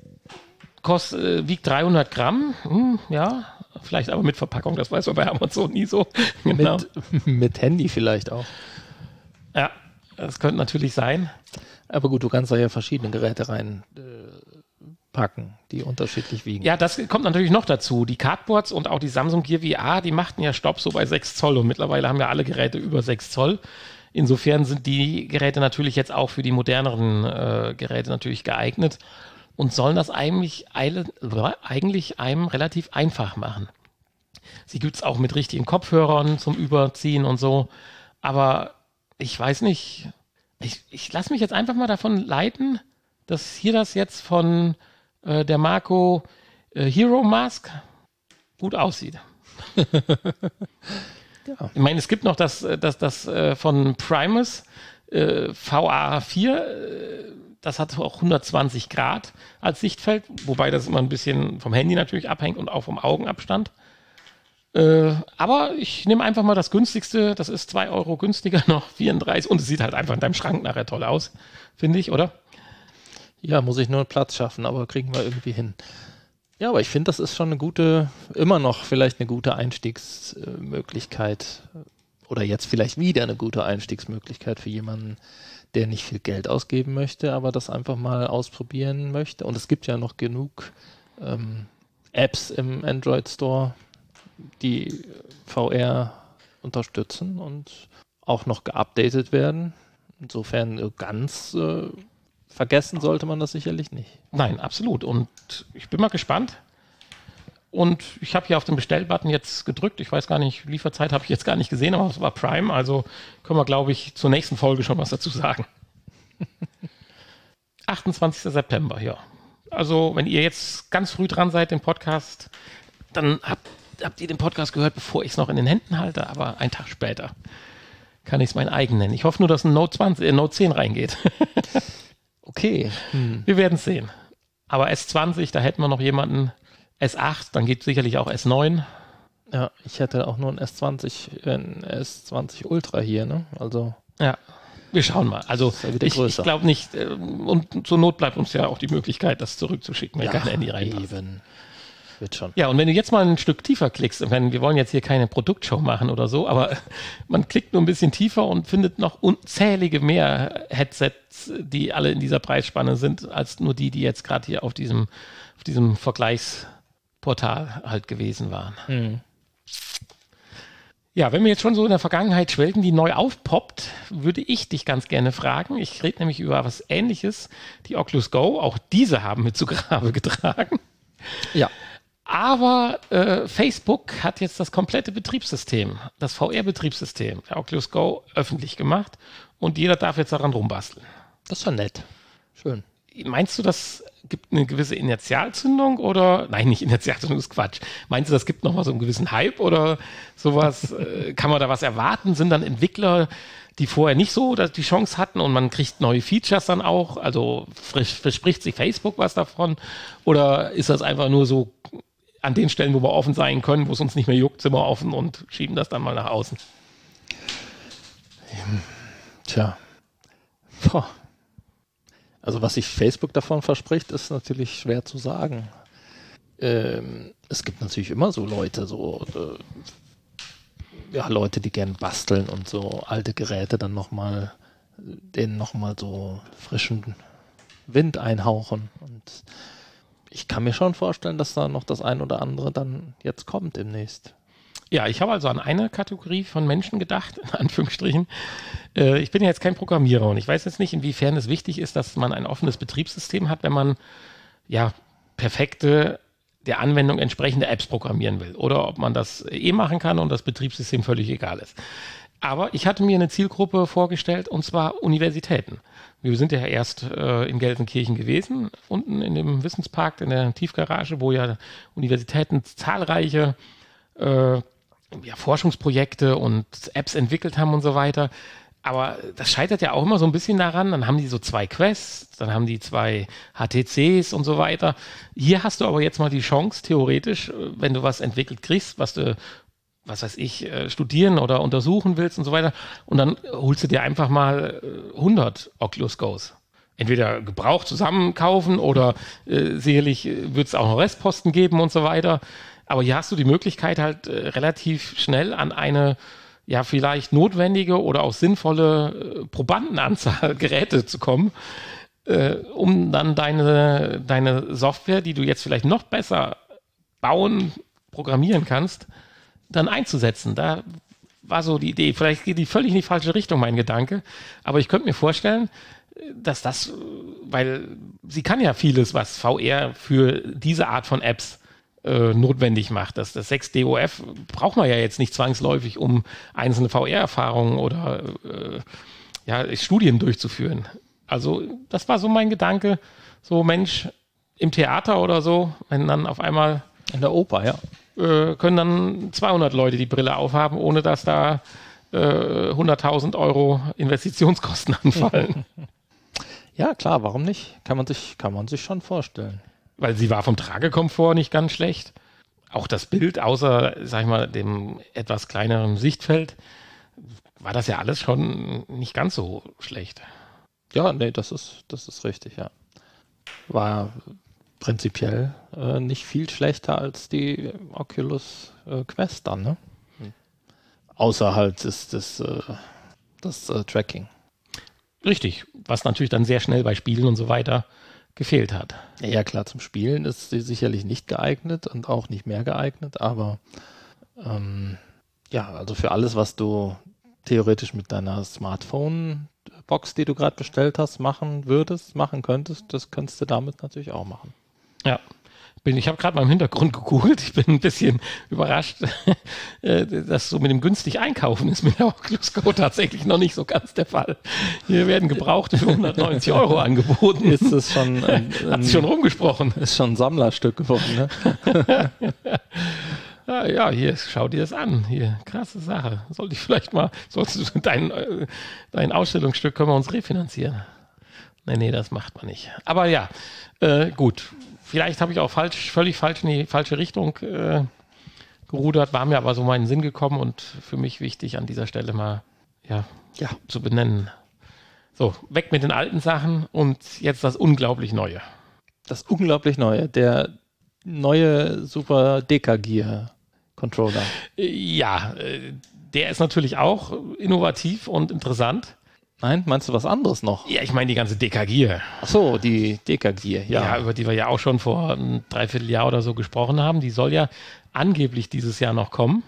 Wiegt 300 Gramm. Ja, vielleicht aber mit Verpackung. Das weiß man bei Amazon nie so. Genau. Mit Handy vielleicht auch. Ja, das könnte natürlich sein. Aber gut, du kannst da ja verschiedene Geräte reinpacken, die unterschiedlich wiegen. Ja, das kommt natürlich noch dazu. Die Cardboards und auch die Samsung Gear VR, die machten ja Stopp so bei 6 Zoll und mittlerweile haben ja alle Geräte über 6 Zoll. Insofern sind die Geräte natürlich jetzt auch für die moderneren Geräte natürlich geeignet und sollen das eigentlich einem relativ einfach machen. Sie gibt es auch mit richtigen Kopfhörern zum Überziehen und so, aber ich weiß nicht, ich lasse mich jetzt einfach mal davon leiten, dass hier das jetzt von der Marco Hero Mask gut aussieht. Ja. Ich meine, es gibt noch das von Primus VA4, das hat auch 120 Grad als Sichtfeld, wobei das immer ein bisschen vom Handy natürlich abhängt und auch vom Augenabstand. Aber ich nehme einfach mal das günstigste, das ist 2 Euro günstiger noch, 34, und es sieht halt einfach in deinem Schrank nachher toll aus, finde ich, oder? Ja, muss ich nur Platz schaffen, aber kriegen wir irgendwie hin. Ja, aber ich finde, das ist schon immer noch vielleicht eine gute Einstiegsmöglichkeit oder jetzt vielleicht wieder eine gute Einstiegsmöglichkeit für jemanden, der nicht viel Geld ausgeben möchte, aber das einfach mal ausprobieren möchte. Und es gibt ja noch genug Apps im Android Store, die VR unterstützen und auch noch geupdatet werden. Insofern ganz vergessen sollte man das sicherlich nicht. Nein, absolut. Und ich bin mal gespannt. Und ich habe hier auf den Bestellbutton jetzt gedrückt. Ich weiß gar nicht, Lieferzeit habe ich jetzt gar nicht gesehen, aber es war Prime. Also können wir, glaube ich, zur nächsten Folge schon was dazu sagen. 28. September, ja. Also wenn ihr jetzt ganz früh dran seid, den Podcast, dann habt ihr den Podcast gehört, bevor ich es noch in den Händen halte, aber einen Tag später kann ich es mein eigen nennen. Ich hoffe nur, dass ein Note 10 reingeht. Okay. Wir werden es sehen. Aber S20, da hätten wir noch jemanden. S8, dann geht sicherlich auch S9. Ja, ich hätte auch nur ein S20 Ultra hier, ne? Also. Ja, wir schauen mal. Also ich glaube nicht, und zur Not bleibt uns ja auch die Möglichkeit, das zurückzuschicken, wenn kein Handy reinpasst. Eben. wird schon. Ja, und wenn du jetzt mal ein Stück tiefer klickst, ich meine, wir wollen jetzt hier keine Produktshow machen oder so, aber man klickt nur ein bisschen tiefer und findet noch unzählige mehr Headsets, die alle in dieser Preisspanne sind, als nur die jetzt gerade hier auf diesem Vergleichsportal halt gewesen waren. Mhm. Ja, wenn wir jetzt schon so in der Vergangenheit schwelgen, die neu aufpoppt, würde ich dich ganz gerne fragen. Ich rede nämlich über was Ähnliches, die Oculus Go. Auch diese haben wir zu Grabe getragen. Ja. Aber Facebook hat jetzt das komplette Betriebssystem, das VR-Betriebssystem der Oculus Go öffentlich gemacht und jeder darf jetzt daran rumbasteln. Das ist schon nett. Schön. Meinst du, das gibt eine gewisse Initialzündung oder, nein, nicht Initialzündung, ist Quatsch. Meinst du, das gibt nochmal so einen gewissen Hype oder sowas? Kann man da was erwarten? Sind dann Entwickler, die vorher nicht so die Chance hatten und man kriegt neue Features dann auch? Also verspricht sich Facebook was davon? Oder ist das einfach nur so an den Stellen, wo wir offen sein können, wo es uns nicht mehr juckt, sind wir offen und schieben das dann mal nach außen? Tja. Boah. Also was sich Facebook davon verspricht, ist natürlich schwer zu sagen. Es gibt natürlich immer so Leute, Leute, die gern basteln und so alte Geräte dann denen nochmal so frischen Wind einhauchen. Und ich kann mir schon vorstellen, dass da noch das ein oder andere dann jetzt kommt demnächst. Ja, ich habe also an eine Kategorie von Menschen gedacht, in Anführungsstrichen. Ich bin ja jetzt kein Programmierer und ich weiß jetzt nicht, inwiefern es wichtig ist, dass man ein offenes Betriebssystem hat, wenn man ja perfekte, der Anwendung entsprechende Apps programmieren will. Oder ob man das machen kann und das Betriebssystem völlig egal ist. Aber ich hatte mir eine Zielgruppe vorgestellt, und zwar Universitäten. Wir sind ja erst in Gelsenkirchen gewesen, unten in dem Wissenspark, in der Tiefgarage, wo ja Universitäten zahlreiche Forschungsprojekte und Apps entwickelt haben und so weiter. Aber das scheitert ja auch immer so ein bisschen daran. Dann haben die so 2 Quests, dann haben die 2 HTCs und so weiter. Hier hast du aber jetzt mal die Chance, theoretisch, wenn du was entwickelt kriegst, was du, was weiß ich, studieren oder untersuchen willst und so weiter. Und dann holst du dir einfach mal 100 Oculus Go's. Entweder gebraucht zusammenkaufen oder sicherlich wird es auch noch Restposten geben und so weiter. Aber hier hast du die Möglichkeit halt relativ schnell an eine ja vielleicht notwendige oder auch sinnvolle Probandenanzahl Geräte zu kommen, um dann deine Software, die du jetzt vielleicht noch besser bauen, programmieren kannst, dann einzusetzen. Da war so die Idee. Vielleicht geht die völlig in die falsche Richtung, mein Gedanke. Aber ich könnte mir vorstellen, dass das, weil sie kann ja vieles, was VR für diese Art von Apps notwendig macht. Das 6DOF braucht man ja jetzt nicht zwangsläufig, um einzelne VR-Erfahrungen oder Studien durchzuführen. Also das war so mein Gedanke, so Mensch, im Theater oder so, wenn dann auf einmal in der Oper, ja, können dann 200 Leute die Brille aufhaben, ohne dass da 100.000 Euro Investitionskosten anfallen. Ja, klar, warum nicht? Kann man sich schon vorstellen. Weil sie war vom Tragekomfort nicht ganz schlecht. Auch das Bild, außer, sag ich mal, dem etwas kleineren Sichtfeld, war das ja alles schon nicht ganz so schlecht. Ja, nee, das ist richtig, ja. War prinzipiell nicht viel schlechter als die Oculus Quest dann, ne? Außer halt ist das Tracking. Richtig, was natürlich dann sehr schnell bei Spielen und so weiter gefehlt hat. Ja, klar, zum Spielen ist sie sicherlich nicht geeignet und auch nicht mehr geeignet, aber also für alles, was du theoretisch mit deiner Smartphone-Box, die du gerade bestellt hast, machen könntest, das könntest du damit natürlich auch machen. Ja. Ich habe gerade mal im Hintergrund gegoogelt. Ich bin ein bisschen überrascht, dass so mit dem günstig Einkaufen ist mit der Oculus Go tatsächlich noch nicht so ganz der Fall. Hier werden Gebrauchte für 190 Euro angeboten. Ist es schon hat sich schon rumgesprochen. Ist schon ein Sammlerstück geworden, ne? Ja, hier, schau dir das an. Hier, krasse Sache. Solltest du dein Ausstellungsstück können wir uns refinanzieren. Nee, das macht man nicht. Aber ja, gut. Vielleicht habe ich auch völlig falsch in die falsche Richtung gerudert, war mir aber so meinen Sinn gekommen und für mich wichtig an dieser Stelle mal zu benennen. So, weg mit den alten Sachen und jetzt das unglaublich Neue. Das unglaublich Neue, der neue Super Deka-Gear Controller. Ja, der ist natürlich auch innovativ und interessant. Nein, meinst du was anderes noch? Ja, ich meine die ganze Deka-Gear. Ach so, die Deka-Gear, Ja, über die wir ja auch schon vor einem Dreivierteljahr oder so gesprochen haben. Die soll ja angeblich dieses Jahr noch kommen.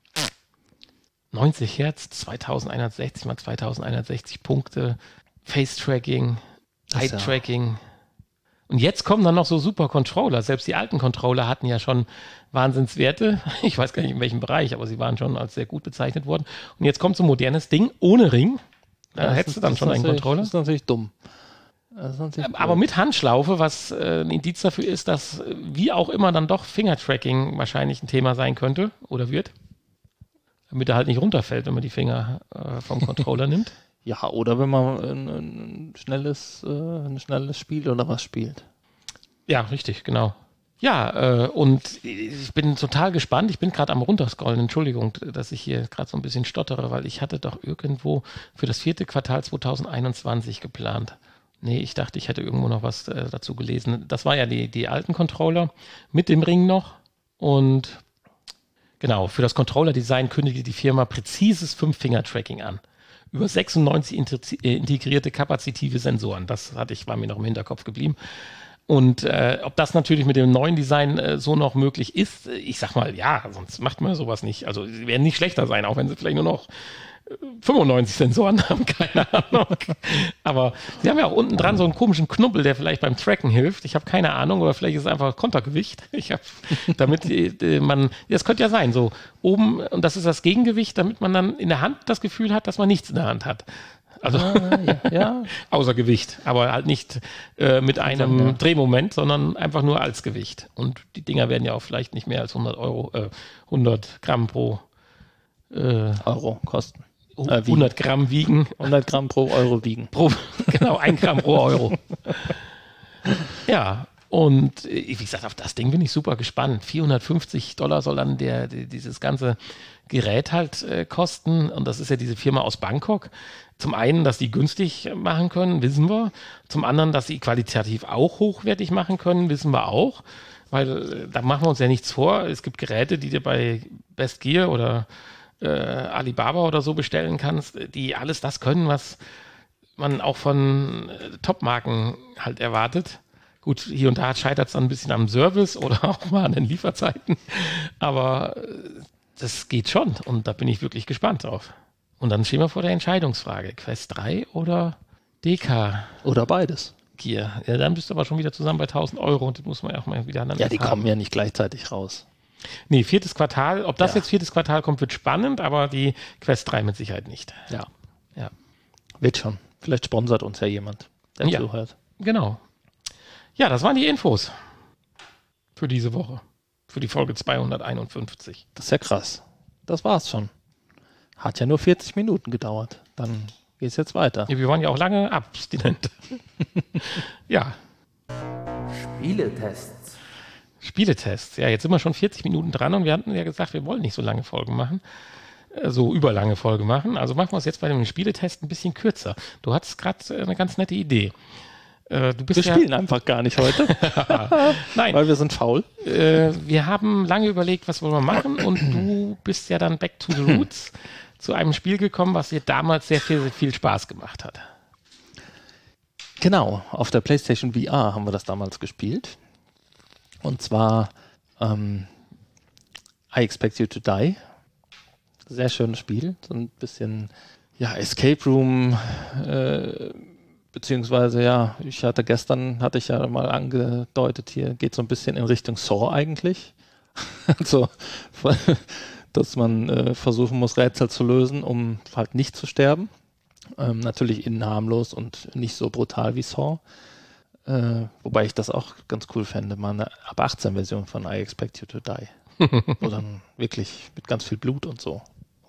90 Hertz, 2160 mal 2160 Punkte, Face-Tracking, Eye-Tracking. Und jetzt kommen dann noch so super Controller. Selbst die alten Controller hatten ja schon Wahnsinnswerte. Ich weiß gar nicht in welchem Bereich, aber sie waren schon als sehr gut bezeichnet worden. Und jetzt kommt so ein modernes Ding ohne Ring. Da hättest du dann schon einen Controller. Das ist natürlich dumm. Aber mit Handschlaufe, was ein Indiz dafür ist, dass wie auch immer dann doch Finger-Tracking wahrscheinlich ein Thema sein könnte oder wird. Damit er halt nicht runterfällt, wenn man die Finger vom Controller nimmt. Ja, oder wenn man ein schnelles Spiel oder was spielt. Ja, richtig, genau. Ja, und ich bin total gespannt. Ich bin gerade am Runterscrollen. Entschuldigung, dass ich hier gerade so ein bisschen stottere, weil ich hatte doch irgendwo für das 4. Quartal 2021 geplant. Nee, ich dachte, ich hätte irgendwo noch was dazu gelesen. Das war ja die alten Controller mit dem Ring noch. Und genau, für das Controller-Design kündigte die Firma präzises 5-Finger-Tracking an. Über 96 integrierte kapazitive Sensoren. Das war mir noch im Hinterkopf geblieben. Und ob das natürlich mit dem neuen Design so noch möglich ist, ich sag mal, ja, sonst macht man sowas nicht. Also sie werden nicht schlechter sein, auch wenn sie vielleicht nur noch 95 Sensoren haben, keine Ahnung. Aber sie haben ja auch unten dran so einen komischen Knubbel, der vielleicht beim Tracken hilft. Ich habe keine Ahnung, oder vielleicht ist es einfach Kontergewicht. Das könnte ja sein, so oben, und das ist das Gegengewicht, damit man dann in der Hand das Gefühl hat, dass man nichts in der Hand hat. Also ja. außer Gewicht, aber halt nicht mit einem Drehmoment, sondern einfach nur als Gewicht. Und die Dinger werden ja auch vielleicht nicht mehr als 100 Gramm pro Euro kosten. 100 Gramm wiegen. 100 Gramm pro Euro wiegen. Genau, 1 Gramm pro Euro. Ja, und wie gesagt, auf das Ding bin ich super gespannt. $450 soll dann dieses ganze Gerät halt kosten. Und das ist ja diese Firma aus Bangkok. Zum einen, dass die günstig machen können, wissen wir. Zum anderen, dass sie qualitativ auch hochwertig machen können, wissen wir auch. Weil da machen wir uns ja nichts vor. Es gibt Geräte, die dir bei Best Gear oder Alibaba oder so bestellen kannst, die alles das können, was man auch von Top-Marken halt erwartet. Gut, hier und da scheitert es dann ein bisschen am Service oder auch mal an den Lieferzeiten. Aber das geht schon und da bin ich wirklich gespannt drauf. Und dann stehen wir vor der Entscheidungsfrage. Quest 3 oder DK? Oder beides. Gear. Ja, dann bist du aber schon wieder zusammen bei 1.000 Euro und das muss man ja auch mal wieder aneinander. Ja, die kommen ja nicht gleichzeitig raus. Nee, 4. Quartal. Ob das jetzt 4. Quartal kommt, wird spannend, aber die Quest 3 mit Sicherheit nicht. Ja. Ja. Wird schon. Vielleicht sponsert uns ja jemand, der zuhört. Genau. Ja, das waren die Infos für diese Woche. Für die Folge 251. Das ist ja krass. Das war's schon. Hat ja nur 40 Minuten gedauert. Dann geht's jetzt weiter. Ja, wir waren ja auch lange abstinent. Ja. Spieletests. Ja, jetzt sind wir schon 40 Minuten dran und wir hatten ja gesagt, wir wollen nicht so lange Folgen machen. So überlange Folge machen. Also machen wir es jetzt bei dem Spieletest ein bisschen kürzer. Du hattest gerade eine ganz nette Idee. Wir spielen einfach gar nicht heute. Nein. Weil wir sind faul. Wir haben lange überlegt, was wollen wir machen und du bist ja dann back to the roots zu einem Spiel gekommen, was dir damals sehr viel Spaß gemacht hat. Genau, auf der PlayStation VR haben wir das damals gespielt. Und zwar I Expect You to Die. Sehr schönes Spiel. So ein bisschen Escape Room, beziehungsweise hatte ich ja mal angedeutet, hier geht so ein bisschen in Richtung Saw eigentlich. Also, dass man versuchen muss, Rätsel zu lösen, um halt nicht zu sterben. Natürlich innen harmlos und nicht so brutal wie Saw. Wobei ich das auch ganz cool fände, mal eine ab 18 Version von I Expect You to Die. Wo dann wirklich mit ganz viel Blut und so.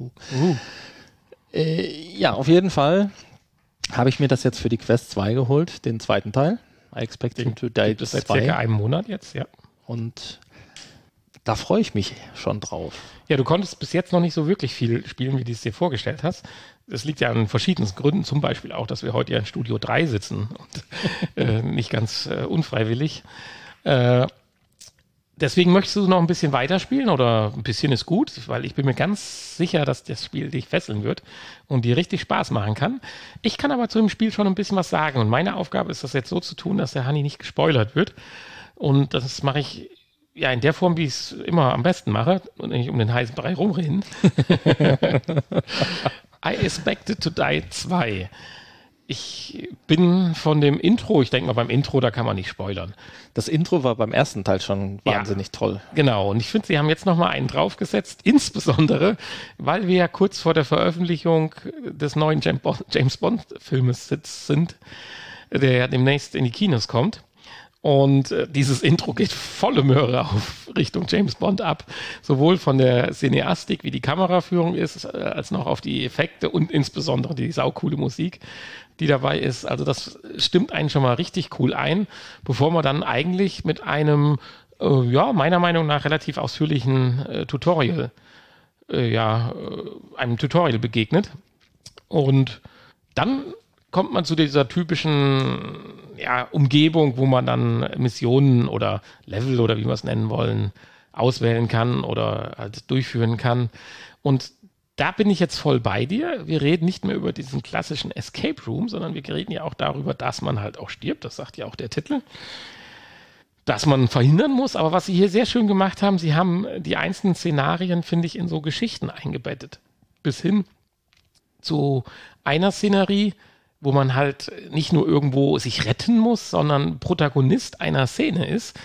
Auf jeden Fall habe ich mir das jetzt für die Quest 2 geholt, den zweiten Teil. I Expect You to Die 2. Das seit circa einem Monat jetzt, ja. Und da freue ich mich schon drauf. Ja, du konntest bis jetzt noch nicht so wirklich viel spielen, wie du es dir vorgestellt hast. Das liegt ja an verschiedensten Gründen, zum Beispiel auch, dass wir heute ja in Studio 3 sitzen und nicht ganz unfreiwillig. Deswegen möchtest du noch ein bisschen weiterspielen oder ein bisschen ist gut, weil ich bin mir ganz sicher, dass das Spiel dich fesseln wird und dir richtig Spaß machen kann. Ich kann aber zu dem Spiel schon ein bisschen was sagen und meine Aufgabe ist das jetzt so zu tun, dass der Hanni nicht gespoilert wird und das mache ich ja in der Form, wie ich es immer am besten mache und nicht um den heißen Brei rumreden. I Expected to Die 2. Ich bin von dem Intro, ich denke mal beim Intro, da kann man nicht spoilern. Das Intro war beim ersten Teil schon wahnsinnig toll. Genau, und ich finde, sie haben jetzt nochmal einen draufgesetzt, insbesondere, weil wir ja kurz vor der Veröffentlichung des neuen James Bond-Filmes sind, der ja demnächst in die Kinos kommt. Und dieses Intro geht volle Möhre auf Richtung James Bond ab, sowohl von der Cineastik, wie die Kameraführung ist, als noch auf die Effekte und insbesondere die saukoole Musik, die dabei ist. Also das stimmt einen schon mal richtig cool ein, bevor man dann eigentlich mit einem, meiner Meinung nach relativ ausführlichen Tutorial, einem Tutorial begegnet. Und dann kommt man zu dieser typischen Umgebung, wo man dann Missionen oder Level oder wie wir es nennen wollen, auswählen kann oder halt durchführen kann. Und da bin ich jetzt voll bei dir. Wir reden nicht mehr über diesen klassischen Escape Room, sondern wir reden ja auch darüber, dass man halt auch stirbt. Das sagt ja auch der Titel. Dass man verhindern muss. Aber was sie hier sehr schön gemacht haben, sie haben die einzelnen Szenarien, finde ich, in so Geschichten eingebettet. Bis hin zu einer Szenerie, wo man halt nicht nur irgendwo sich retten muss, sondern Protagonist einer Szene ist,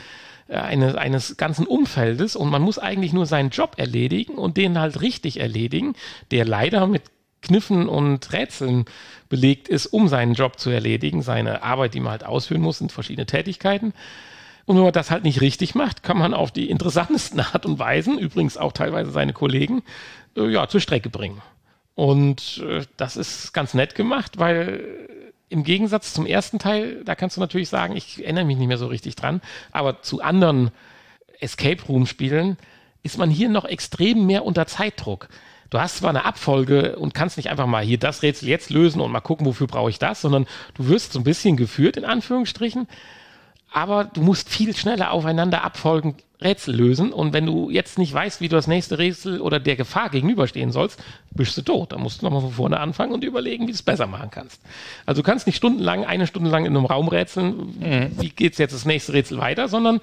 eines ganzen Umfeldes und man muss eigentlich nur seinen Job erledigen und den halt richtig erledigen, der leider mit Kniffen und Rätseln belegt ist, um seinen Job zu erledigen. Seine Arbeit, die man halt ausführen muss, sind verschiedene Tätigkeiten. Und wenn man das halt nicht richtig macht, kann man auf die interessantesten Art und Weisen, übrigens auch teilweise seine Kollegen, zur Strecke bringen. Und das ist ganz nett gemacht, weil im Gegensatz zum ersten Teil, da kannst du natürlich sagen, ich erinnere mich nicht mehr so richtig dran, aber zu anderen Escape-Room-Spielen ist man hier noch extrem mehr unter Zeitdruck. Du hast zwar eine Abfolge und kannst nicht einfach mal hier das Rätsel jetzt lösen und mal gucken, wofür brauche ich das, sondern du wirst so ein bisschen geführt, in Anführungsstrichen, aber du musst viel schneller aufeinander abfolgen Rätsel lösen und wenn du jetzt nicht weißt, wie du das nächste Rätsel oder der Gefahr gegenüberstehen sollst, bist du tot. Da musst du nochmal von vorne anfangen und überlegen, wie du es besser machen kannst. Also du kannst nicht eine Stunde lang in einem Raum rätseln, wie geht es jetzt das nächste Rätsel weiter, sondern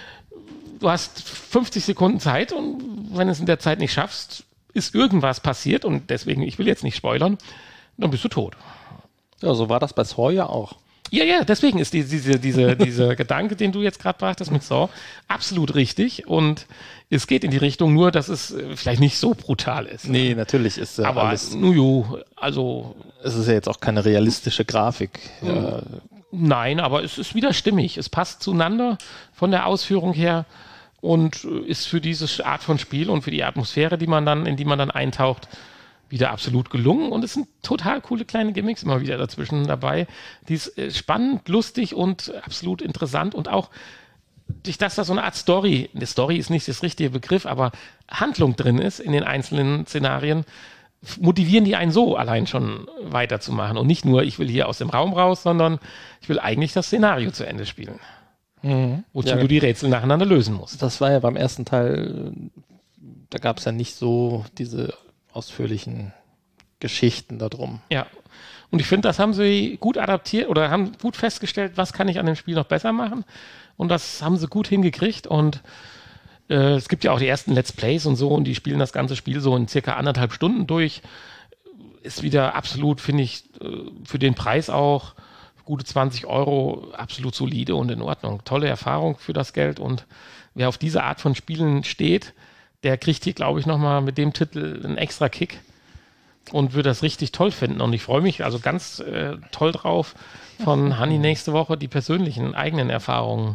du hast 50 Sekunden Zeit und wenn du es in der Zeit nicht schaffst, ist irgendwas passiert und deswegen, ich will jetzt nicht spoilern, dann bist du tot. Ja, so war das bei Saw ja auch. Ja, deswegen ist dieser Gedanke, den du jetzt gerade brachtest mit Saw, absolut richtig und es geht in die Richtung, nur dass es vielleicht nicht so brutal ist. Nee, natürlich ist aber alles... also... Es ist ja jetzt auch keine realistische Grafik. Nein, aber es ist wieder stimmig. Es passt zueinander von der Ausführung her und ist für diese Art von Spiel und für die Atmosphäre, in die man dann eintaucht, wieder absolut gelungen und es sind total coole kleine Gimmicks immer wieder dazwischen dabei. Die ist spannend, lustig und absolut interessant und auch durch das da so eine Art Story ist nicht das richtige Begriff, aber Handlung drin ist in den einzelnen Szenarien, motivieren die einen so allein schon weiterzumachen und nicht nur, ich will hier aus dem Raum raus, sondern ich will eigentlich das Szenario zu Ende spielen. Wozu du die Rätsel nacheinander lösen musst. Das war ja beim ersten Teil, da gab es ja nicht so diese ausführlichen Geschichten darum. Ja, und ich finde, das haben sie gut adaptiert oder haben gut festgestellt, was kann ich an dem Spiel noch besser machen und das haben sie gut hingekriegt und es gibt ja auch die ersten Let's Plays und so und die spielen das ganze Spiel so in circa 1,5 Stunden durch. Ist wieder absolut, finde ich, für den Preis auch gute 20 € absolut solide und in Ordnung. Tolle Erfahrung für das Geld und wer auf diese Art von Spielen steht, der kriegt hier, glaube ich, nochmal mit dem Titel einen extra Kick und wird das richtig toll finden. Und ich freue mich also ganz toll drauf, von Hanni nächste Woche die persönlichen eigenen Erfahrungen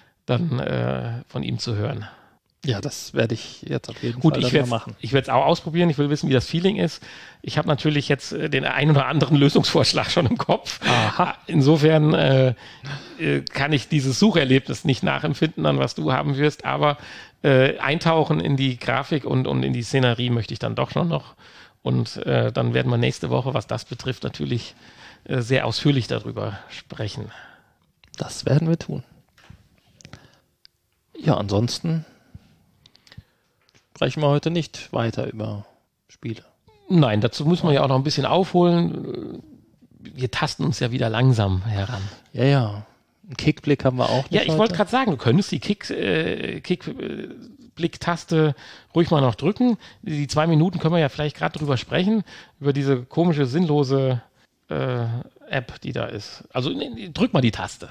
dann von ihm zu hören. Ja, das werde ich jetzt auf jeden Fall mal machen. Ich werde es auch ausprobieren. Ich will wissen, wie das Feeling ist. Ich habe natürlich jetzt den einen oder anderen Lösungsvorschlag schon im Kopf. Aha. Insofern kann ich dieses Sucherlebnis nicht nachempfinden, an was du haben wirst, aber eintauchen in die Grafik und in die Szenerie möchte ich dann doch schon noch. Und dann werden wir nächste Woche, was das betrifft, natürlich sehr ausführlich darüber sprechen. Das werden wir tun. Ja, ansonsten sprechen wir heute nicht weiter über Spiele. Nein, dazu müssen wir ja auch noch ein bisschen aufholen. Wir tasten uns ja wieder langsam heran. Ja. Einen Kickblick haben wir auch nicht. Ja, ich wollte gerade sagen, du könntest die Kickblick-Taste ruhig mal noch drücken. Die 2 Minuten können wir ja vielleicht gerade drüber sprechen, über diese komische, sinnlose App, die da ist. Also drück mal die Taste.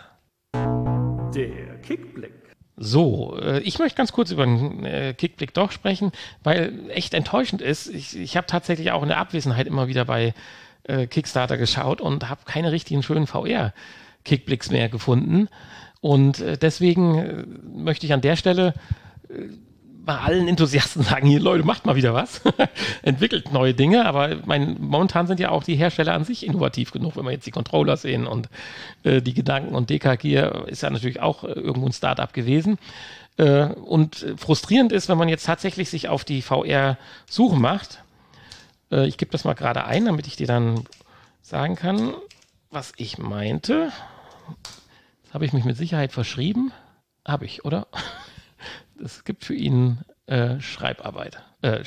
Der Kickblick. So, ich möchte ganz kurz über den Kickblick doch sprechen, weil echt enttäuschend ist. Ich habe tatsächlich auch in der Abwesenheit immer wieder bei Kickstarter geschaut und habe keine richtigen schönen VR-Kickblicks mehr gefunden. Und deswegen möchte ich an der Stelle bei allen Enthusiasten sagen, hier Leute, macht mal wieder was, entwickelt neue Dinge, aber momentan sind ja auch die Hersteller an sich innovativ genug, wenn wir jetzt die Controller sehen und die Gedanken und DK Gear ist ja natürlich auch irgendwo ein Startup gewesen. Und frustrierend ist, wenn man jetzt tatsächlich sich auf die VR-Suche macht. Ich gebe das mal gerade ein, damit ich dir dann sagen kann, was ich meinte. Jetzt habe ich mich mit Sicherheit verschrieben. Habe ich, oder? Es gibt für ihn Schneiderarbeit.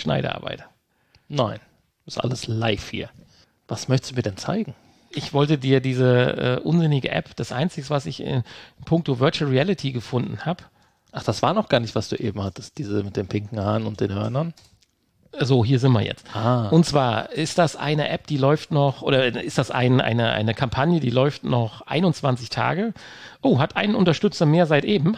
Nein, ist alles live hier. Was möchtest du mir denn zeigen? Ich wollte dir diese unsinnige App, das Einzige, was ich in puncto Virtual Reality gefunden habe. Ach, das war noch gar nicht, was du eben hattest, diese mit den pinken Haaren und den Hörnern. So, hier sind wir jetzt. Ah. Und zwar ist das eine App, die läuft noch, oder ist das eine Kampagne, die läuft noch 21 Tage. Oh, hat einen Unterstützer mehr seit eben.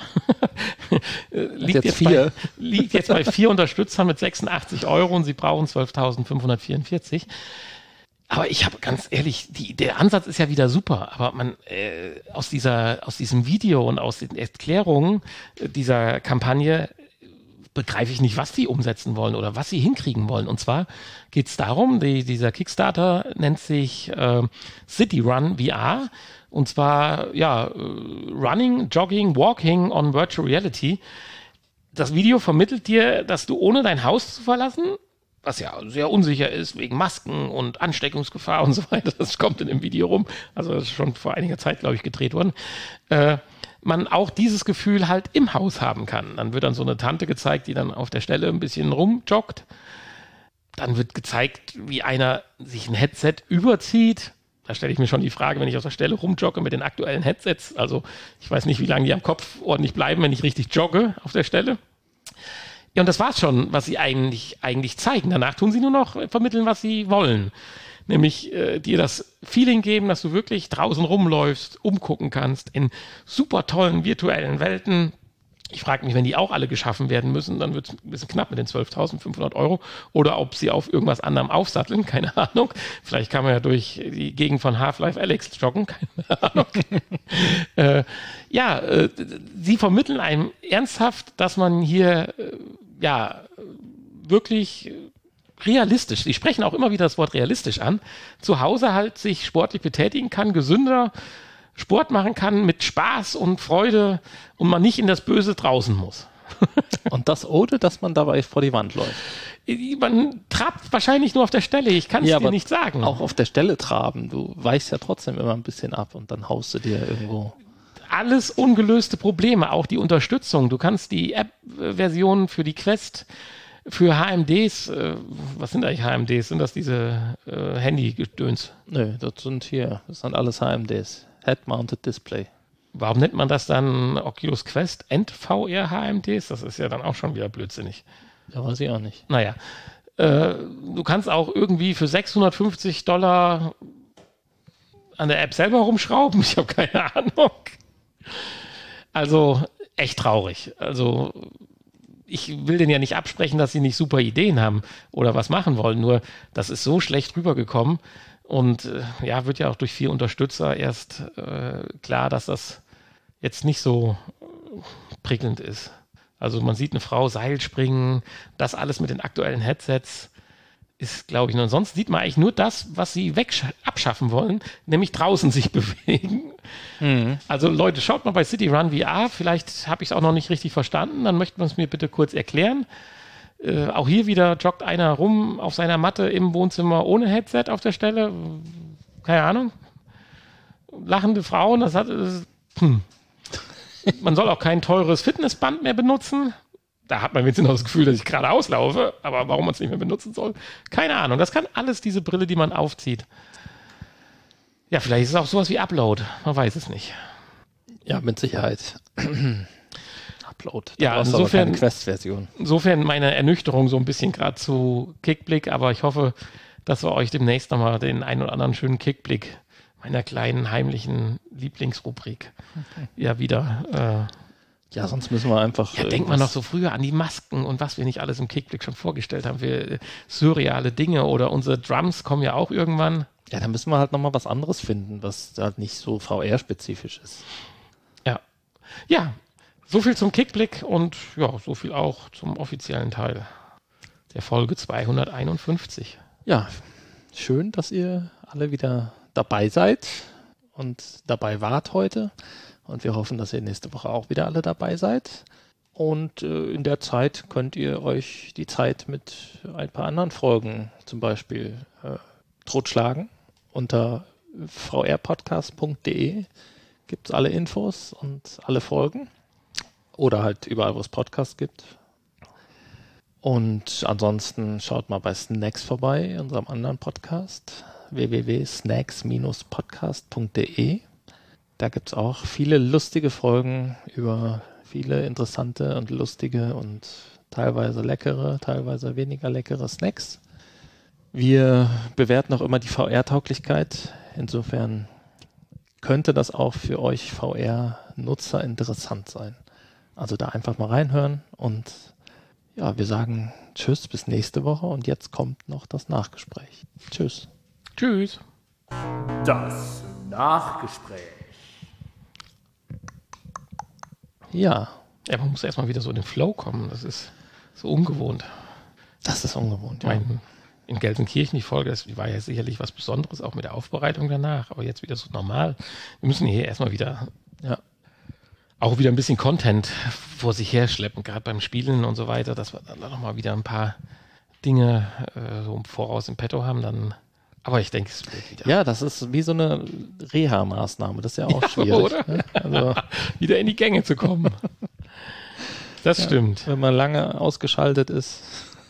liegt jetzt bei 4 Unterstützern mit 86 € und sie brauchen 12.544. Aber ich habe ganz ehrlich, der Ansatz ist ja wieder super, aber man aus diesem Video und aus den Erklärungen dieser Kampagne begreife ich nicht, was die umsetzen wollen oder was sie hinkriegen wollen. Und zwar geht es darum, dieser Kickstarter nennt sich City Run VR. Und zwar, Running, Jogging, Walking on Virtual Reality. Das Video vermittelt dir, dass du ohne dein Haus zu verlassen, was ja sehr unsicher ist, wegen Masken und Ansteckungsgefahr und so weiter, das kommt in dem Video rum, also das ist schon vor einiger Zeit, glaube ich, gedreht worden, man auch dieses Gefühl halt im Haus haben kann. Dann wird dann so eine Tante gezeigt, die dann auf der Stelle ein bisschen rumjoggt. Dann wird gezeigt, wie einer sich ein Headset überzieht. Da stelle ich mir schon die Frage, wenn ich auf der Stelle rumjogge mit den aktuellen Headsets. Also ich weiß nicht, wie lange die am Kopf ordentlich bleiben, wenn ich richtig jogge auf der Stelle. Ja, und das war's schon, was sie eigentlich zeigen. Danach tun sie nur noch vermitteln, was sie wollen. Nämlich dir das Feeling geben, dass du wirklich draußen rumläufst, umgucken kannst in super tollen virtuellen Welten. Ich frage mich, wenn die auch alle geschaffen werden müssen, dann wird es ein bisschen knapp mit den 12.500 €. Oder ob sie auf irgendwas anderem aufsatteln, keine Ahnung. Vielleicht kann man ja durch die Gegend von Half-Life Alyx joggen, keine Ahnung. Sie vermitteln einem ernsthaft, dass man hier wirklich realistisch, sie sprechen auch immer wieder das Wort realistisch an, zu Hause halt sich sportlich betätigen kann, gesünder Sport machen kann mit Spaß und Freude und man nicht in das Böse draußen muss. Und das ohne, dass man dabei vor die Wand läuft. Man trabt wahrscheinlich nur auf der Stelle, ich kann es dir nicht sagen. Auch auf der Stelle traben, du weichst ja trotzdem immer ein bisschen ab und dann haust du dir irgendwo. Alles ungelöste Probleme, auch die Unterstützung. Du kannst die App-Version für die Quest für HMDs, was sind eigentlich HMDs? Sind das diese Handy-Gedöns? Nö, das sind alles HMDs. Head-Mounted Display. Warum nennt man das dann Oculus Quest and VR HMDs? Das ist ja dann auch schon wieder blödsinnig. Ja, weiß ich auch nicht. Naja, du kannst auch irgendwie für $650 an der App selber rumschrauben. Ich habe keine Ahnung. Also echt traurig. Also ich will denen ja nicht absprechen, dass sie nicht super Ideen haben oder was machen wollen, nur das ist so schlecht rübergekommen und wird ja auch durch 4 Unterstützer erst klar, dass das jetzt nicht so prickelnd ist. Also man sieht eine Frau Seil springen, das alles mit den aktuellen Headsets ist, glaube ich, und sonst sieht man eigentlich nur das, was sie abschaffen wollen, nämlich draußen sich bewegen. Mhm. Also Leute, schaut mal bei City Run VR, vielleicht habe ich es auch noch nicht richtig verstanden, dann möchten wir es mir bitte kurz erklären. Auch hier wieder joggt einer rum auf seiner Matte im Wohnzimmer ohne Headset auf der Stelle. Keine Ahnung. Lachende Frauen, Man soll auch kein teures Fitnessband mehr benutzen. Da hat man jetzt noch das Gefühl, dass ich gerade auslaufe, aber warum man es nicht mehr benutzen soll, keine Ahnung. Das kann alles diese Brille, die man aufzieht. Ja, vielleicht ist es auch sowas wie Upload. Man weiß es nicht. Ja, mit Sicherheit. Upload. Ja, brauchst aber keine Quest-Version. Insofern meine Ernüchterung so ein bisschen gerade zu Kickblick, aber ich hoffe, dass wir euch demnächst nochmal den einen oder anderen schönen Kickblick meiner kleinen heimlichen Lieblingsrubrik wieder. Ja, sonst müssen wir einfach. Ja, denkt man noch so früher an die Masken und was wir nicht alles im Kickblick schon vorgestellt haben. Wir surreale Dinge oder unsere Drums kommen ja auch irgendwann. Ja, dann müssen wir halt nochmal was anderes finden, was halt nicht so VR-spezifisch ist. Ja. Ja, so viel zum Kickblick und ja, so viel auch zum offiziellen Teil der Folge 251. Ja, schön, dass ihr alle wieder dabei seid und dabei wart heute. Und wir hoffen, dass ihr nächste Woche auch wieder alle dabei seid. Und in der Zeit könnt ihr euch die Zeit mit ein paar anderen Folgen zum Beispiel totschlagen. Unter vrpodcast.de gibt es alle Infos und alle Folgen. Oder halt überall, wo es Podcasts gibt. Und ansonsten schaut mal bei Snacks vorbei, unserem anderen Podcast, www.snacks-podcast.de. Da gibt es auch viele lustige Folgen über viele interessante und lustige und teilweise leckere, teilweise weniger leckere Snacks. Wir bewerten auch immer die VR-Tauglichkeit. Insofern könnte das auch für euch VR-Nutzer interessant sein. Also da einfach mal reinhören und ja, wir sagen tschüss, bis nächste Woche und jetzt kommt noch das Nachgespräch. Tschüss. Tschüss. Das Nachgespräch. Ja. Ja, man muss erstmal wieder so in den Flow kommen. Das ist so ungewohnt. Das ist ungewohnt, Ich ja. meine, in Gelsenkirchen, die Folge, die war ja sicherlich was Besonderes, auch mit der Aufbereitung danach, aber jetzt wieder so normal. Wir müssen hier erstmal wieder auch wieder ein bisschen Content vor sich her schleppen, gerade beim Spielen und so weiter, dass wir dann nochmal wieder ein paar Dinge so im Voraus im Petto haben, dann. Aber ich denke, es wird wieder. Ja, das ist wie so eine Reha-Maßnahme. Das ist ja auch schwierig. Oder? Ne? Also, wieder in die Gänge zu kommen. Das stimmt. wenn man lange ausgeschaltet ist,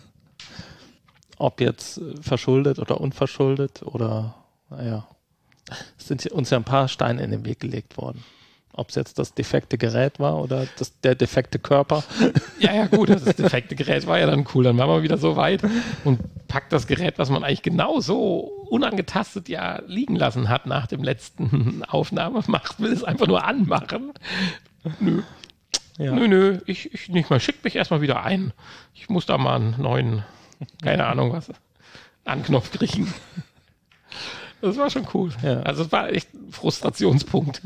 ob jetzt verschuldet oder unverschuldet oder, naja, es sind uns ja ein paar Steine in den Weg gelegt worden. Ob es jetzt das defekte Gerät war oder der defekte Körper. Ja, gut, das defekte Gerät war ja dann cool. Dann waren wir wieder so weit und packt das Gerät, was man eigentlich genau so unangetastet ja liegen lassen hat nach dem letzten Aufnahme, will es einfach nur anmachen. Nö. Ja. Nö, ich nicht mal. Schickt mich erstmal wieder ein. Ich muss da mal einen neuen, keine Ahnung was, Anknopf kriegen. Das war schon cool. Ja. Also es war echt ein Frustrationspunkt.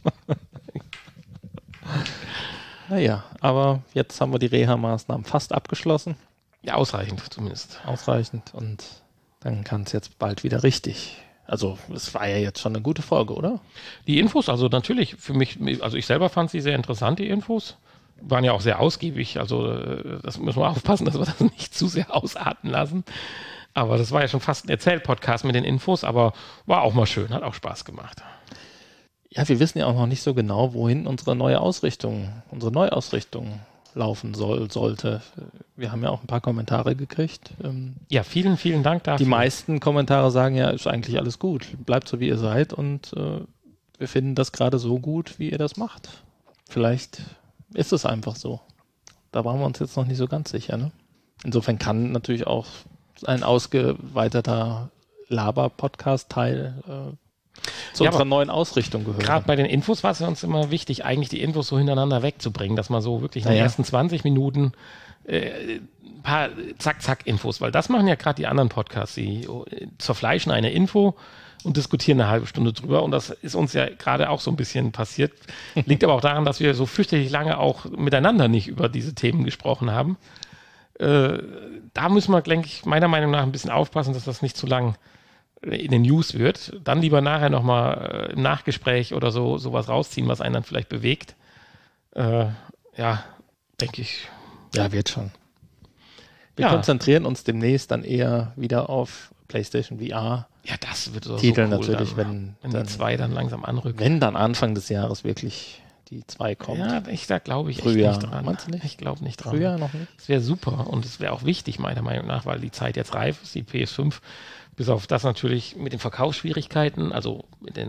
Naja, aber jetzt haben wir die Reha-Maßnahmen fast abgeschlossen. Ja, ausreichend zumindest. Ausreichend. Und dann kann es jetzt bald wieder richtig. Also es war ja jetzt schon eine gute Folge, oder? Die Infos, also natürlich für mich, also ich selber fand sie sehr interessant, die Infos. Waren ja auch sehr ausgiebig, also das müssen wir aufpassen, dass wir das nicht zu sehr ausarten lassen. Aber das war ja schon fast ein Erzähl-Podcast mit den Infos, aber war auch mal schön, hat auch Spaß gemacht. Ja, wir wissen ja auch noch nicht so genau, wohin unsere Neuausrichtung laufen sollte. Wir haben ja auch ein paar Kommentare gekriegt. Ja, vielen, vielen Dank dafür. Die meisten Kommentare sagen ja, ist eigentlich alles gut. Bleibt so, wie ihr seid und wir finden das gerade so gut, wie ihr das macht. Vielleicht ist es einfach so. Da waren wir uns jetzt noch nicht so ganz sicher. Ne? Insofern kann natürlich auch ein ausgeweiterter Laber-Podcast-Teil zu unserer neuen Ausrichtung gehören. Gerade bei den Infos war es uns immer wichtig, eigentlich die Infos so hintereinander wegzubringen, dass man so wirklich in den ersten 20 Minuten ein paar Zack-Zack-Infos, weil das machen ja gerade die anderen Podcasts, die zerfleischen eine Info und diskutieren eine halbe Stunde drüber und das ist uns ja gerade auch so ein bisschen passiert. Liegt aber auch daran, dass wir so fürchterlich lange auch miteinander nicht über diese Themen gesprochen haben. Da müssen wir, denke ich, meiner Meinung nach ein bisschen aufpassen, dass das nicht zu lang in den News wird. Dann lieber nachher nochmal im Nachgespräch oder so sowas rausziehen, was einen dann vielleicht bewegt. Ja, denke ich. Ja, wird schon. Wir konzentrieren uns demnächst dann eher wieder auf PlayStation VR. Ja, das wird so Titel cool natürlich, dann, wenn die 2 dann langsam anrücken. Wenn dann Anfang des Jahres wirklich die 2 kommt. Ja, da glaube ich Frühjahr. echt nicht dran. Meinst du nicht? Ich glaube nicht dran. Früher noch nicht? Das wäre super und es wäre auch wichtig, meiner Meinung nach, weil die Zeit jetzt reif ist, die PS5, bis auf das natürlich mit den Verkaufsschwierigkeiten, also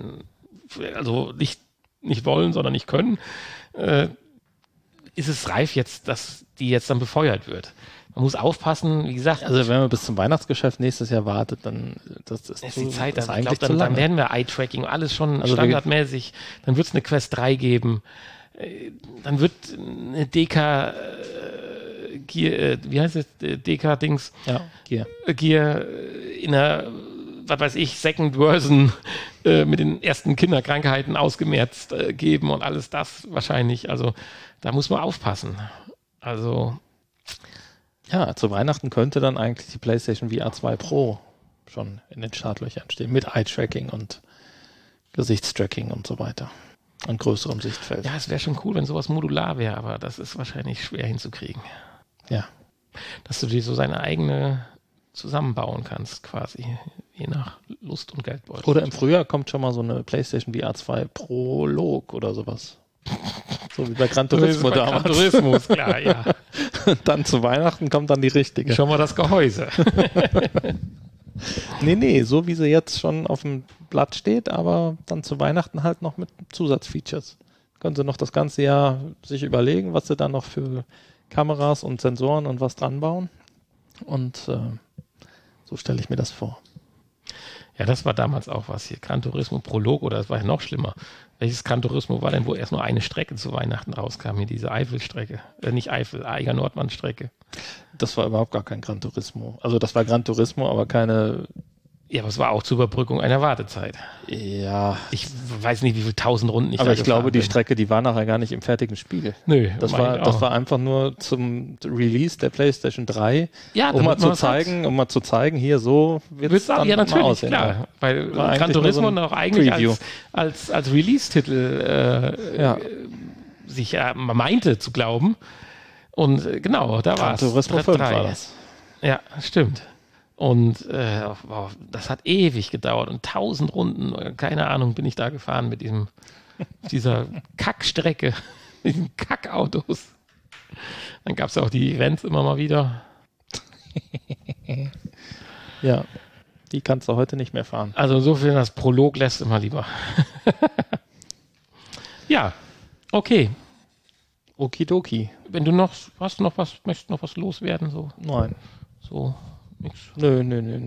nicht wollen, sondern nicht können, ist es reif jetzt, dass die jetzt dann befeuert wird. Man muss aufpassen, wie gesagt. Also wenn man bis zum Weihnachtsgeschäft nächstes Jahr wartet, dann das ist die Zeit, das ist ich eigentlich glaube, zu dann lange. werden wir Eye-Tracking, alles schon Also standardmäßig. Dann wird es eine Quest 3 geben. Dann wird eine DK wie heißt es? DK-Dings? Ja, Gear. Gear in einer, was weiß ich, Second Version mit den ersten Kinderkrankheiten ausgemerzt geben und alles das wahrscheinlich. Also da muss man aufpassen. Also Ja, zu Weihnachten könnte dann eigentlich die PlayStation VR 2 Pro schon in den Startlöchern stehen, mit Eye-Tracking und Gesichtstracking und so weiter. An größerem Sichtfeld. ja, es wäre schon cool, wenn sowas modular wäre, aber das ist wahrscheinlich schwer hinzukriegen. Ja. Dass du dir so seine eigene zusammenbauen kannst, quasi, je nach Lust und Geldbeutel. Oder im Frühjahr kommt schon mal so eine PlayStation VR 2 Prolog oder sowas. So wie bei Gran Turismo damals. Gran Turismo, klar, ja. Dann zu Weihnachten kommt dann die richtige. Schon mal das Gehäuse. Nee, so wie sie jetzt schon auf dem Blatt steht, aber dann zu Weihnachten halt noch mit Zusatzfeatures. Können sie noch das ganze Jahr sich überlegen, was sie dann noch für Kameras und Sensoren und was dran bauen. Und so stelle ich mir das vor. Ja, das war damals auch was hier. Gran Turismo Prolog, oder das war ja noch schlimmer. Welches Gran Turismo war denn, wo erst nur eine Strecke zu Weihnachten rauskam? Hier diese Eifel-Strecke. Nicht Eifel, Eiger Nordmann-Strecke. Das war überhaupt gar kein Gran Turismo. Also das war Gran Turismo, aber keine... Ja, aber es war auch zur Überbrückung einer Wartezeit. Ja, Ich weiß nicht, wie viele 1000 Runden ich aber da ich glaube, die gefahren Strecke, die war nachher gar nicht im fertigen Spiel. bin. Nö, Das meine ich auch. war einfach nur zum Release der PlayStation 3, Ja, um mal damit man zu zeigen, hier so wird es dann ja, mal natürlich, aussehen. klar. Weil War Gran eigentlich nur Turismo so ein noch eigentlich Preview. als Release-Titel Ja, sich man meinte zu glauben. Und genau, da war Gran es. Turismo 5 war das. Ja, stimmt. Und wow, das hat ewig gedauert und 1000 Runden, keine Ahnung, bin ich da gefahren mit dieser Kackstrecke, mit diesen Kackautos. Dann gab es auch die Events immer mal wieder. Ja, die kannst du heute nicht mehr fahren. Also insofern, das Prolog lässt immer lieber. Ja, okay. Okidoki. Wenn du möchtest noch was loswerden, Nein. so nichts. Nö.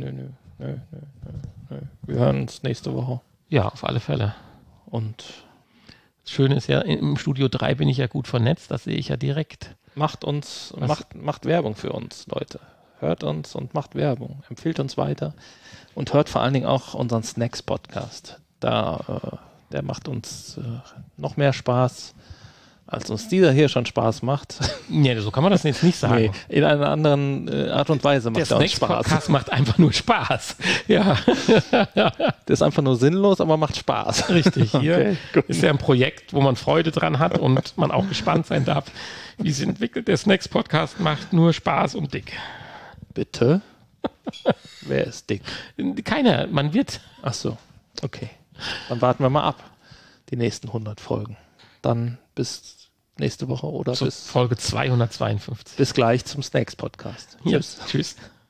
Wir hören uns nächste Woche. Ja, auf alle Fälle. Und Das Schöne ist ja, im Studio 3 bin ich ja gut vernetzt, das sehe ich ja direkt. macht Werbung für uns, Leute. Hört uns und macht Werbung. Empfiehlt uns weiter. Und hört vor allen Dingen auch unseren Snacks-Podcast. Der macht uns noch mehr Spaß, als uns dieser hier schon Spaß macht. Nee, so kann man das jetzt nicht sagen. Nee, in einer anderen Art und Weise Der macht er uns Spaß. Snacks-Podcast macht einfach nur Spaß. Ja, Der ist einfach nur sinnlos, aber macht Spaß. richtig. Hier Okay, gut. ist ja ein Projekt, wo man Freude dran hat und man auch gespannt sein darf, wie es entwickelt. Der Snacks-Podcast macht nur Spaß und dick. Bitte? Wer ist dick? Keiner, man wird. Ach so, okay. Dann warten wir mal ab. Die nächsten 100 Folgen. Dann bis nächste Woche oder Zur Folge 252. bis gleich zum Snacks-Podcast. Ja, Tschüss. tschüss.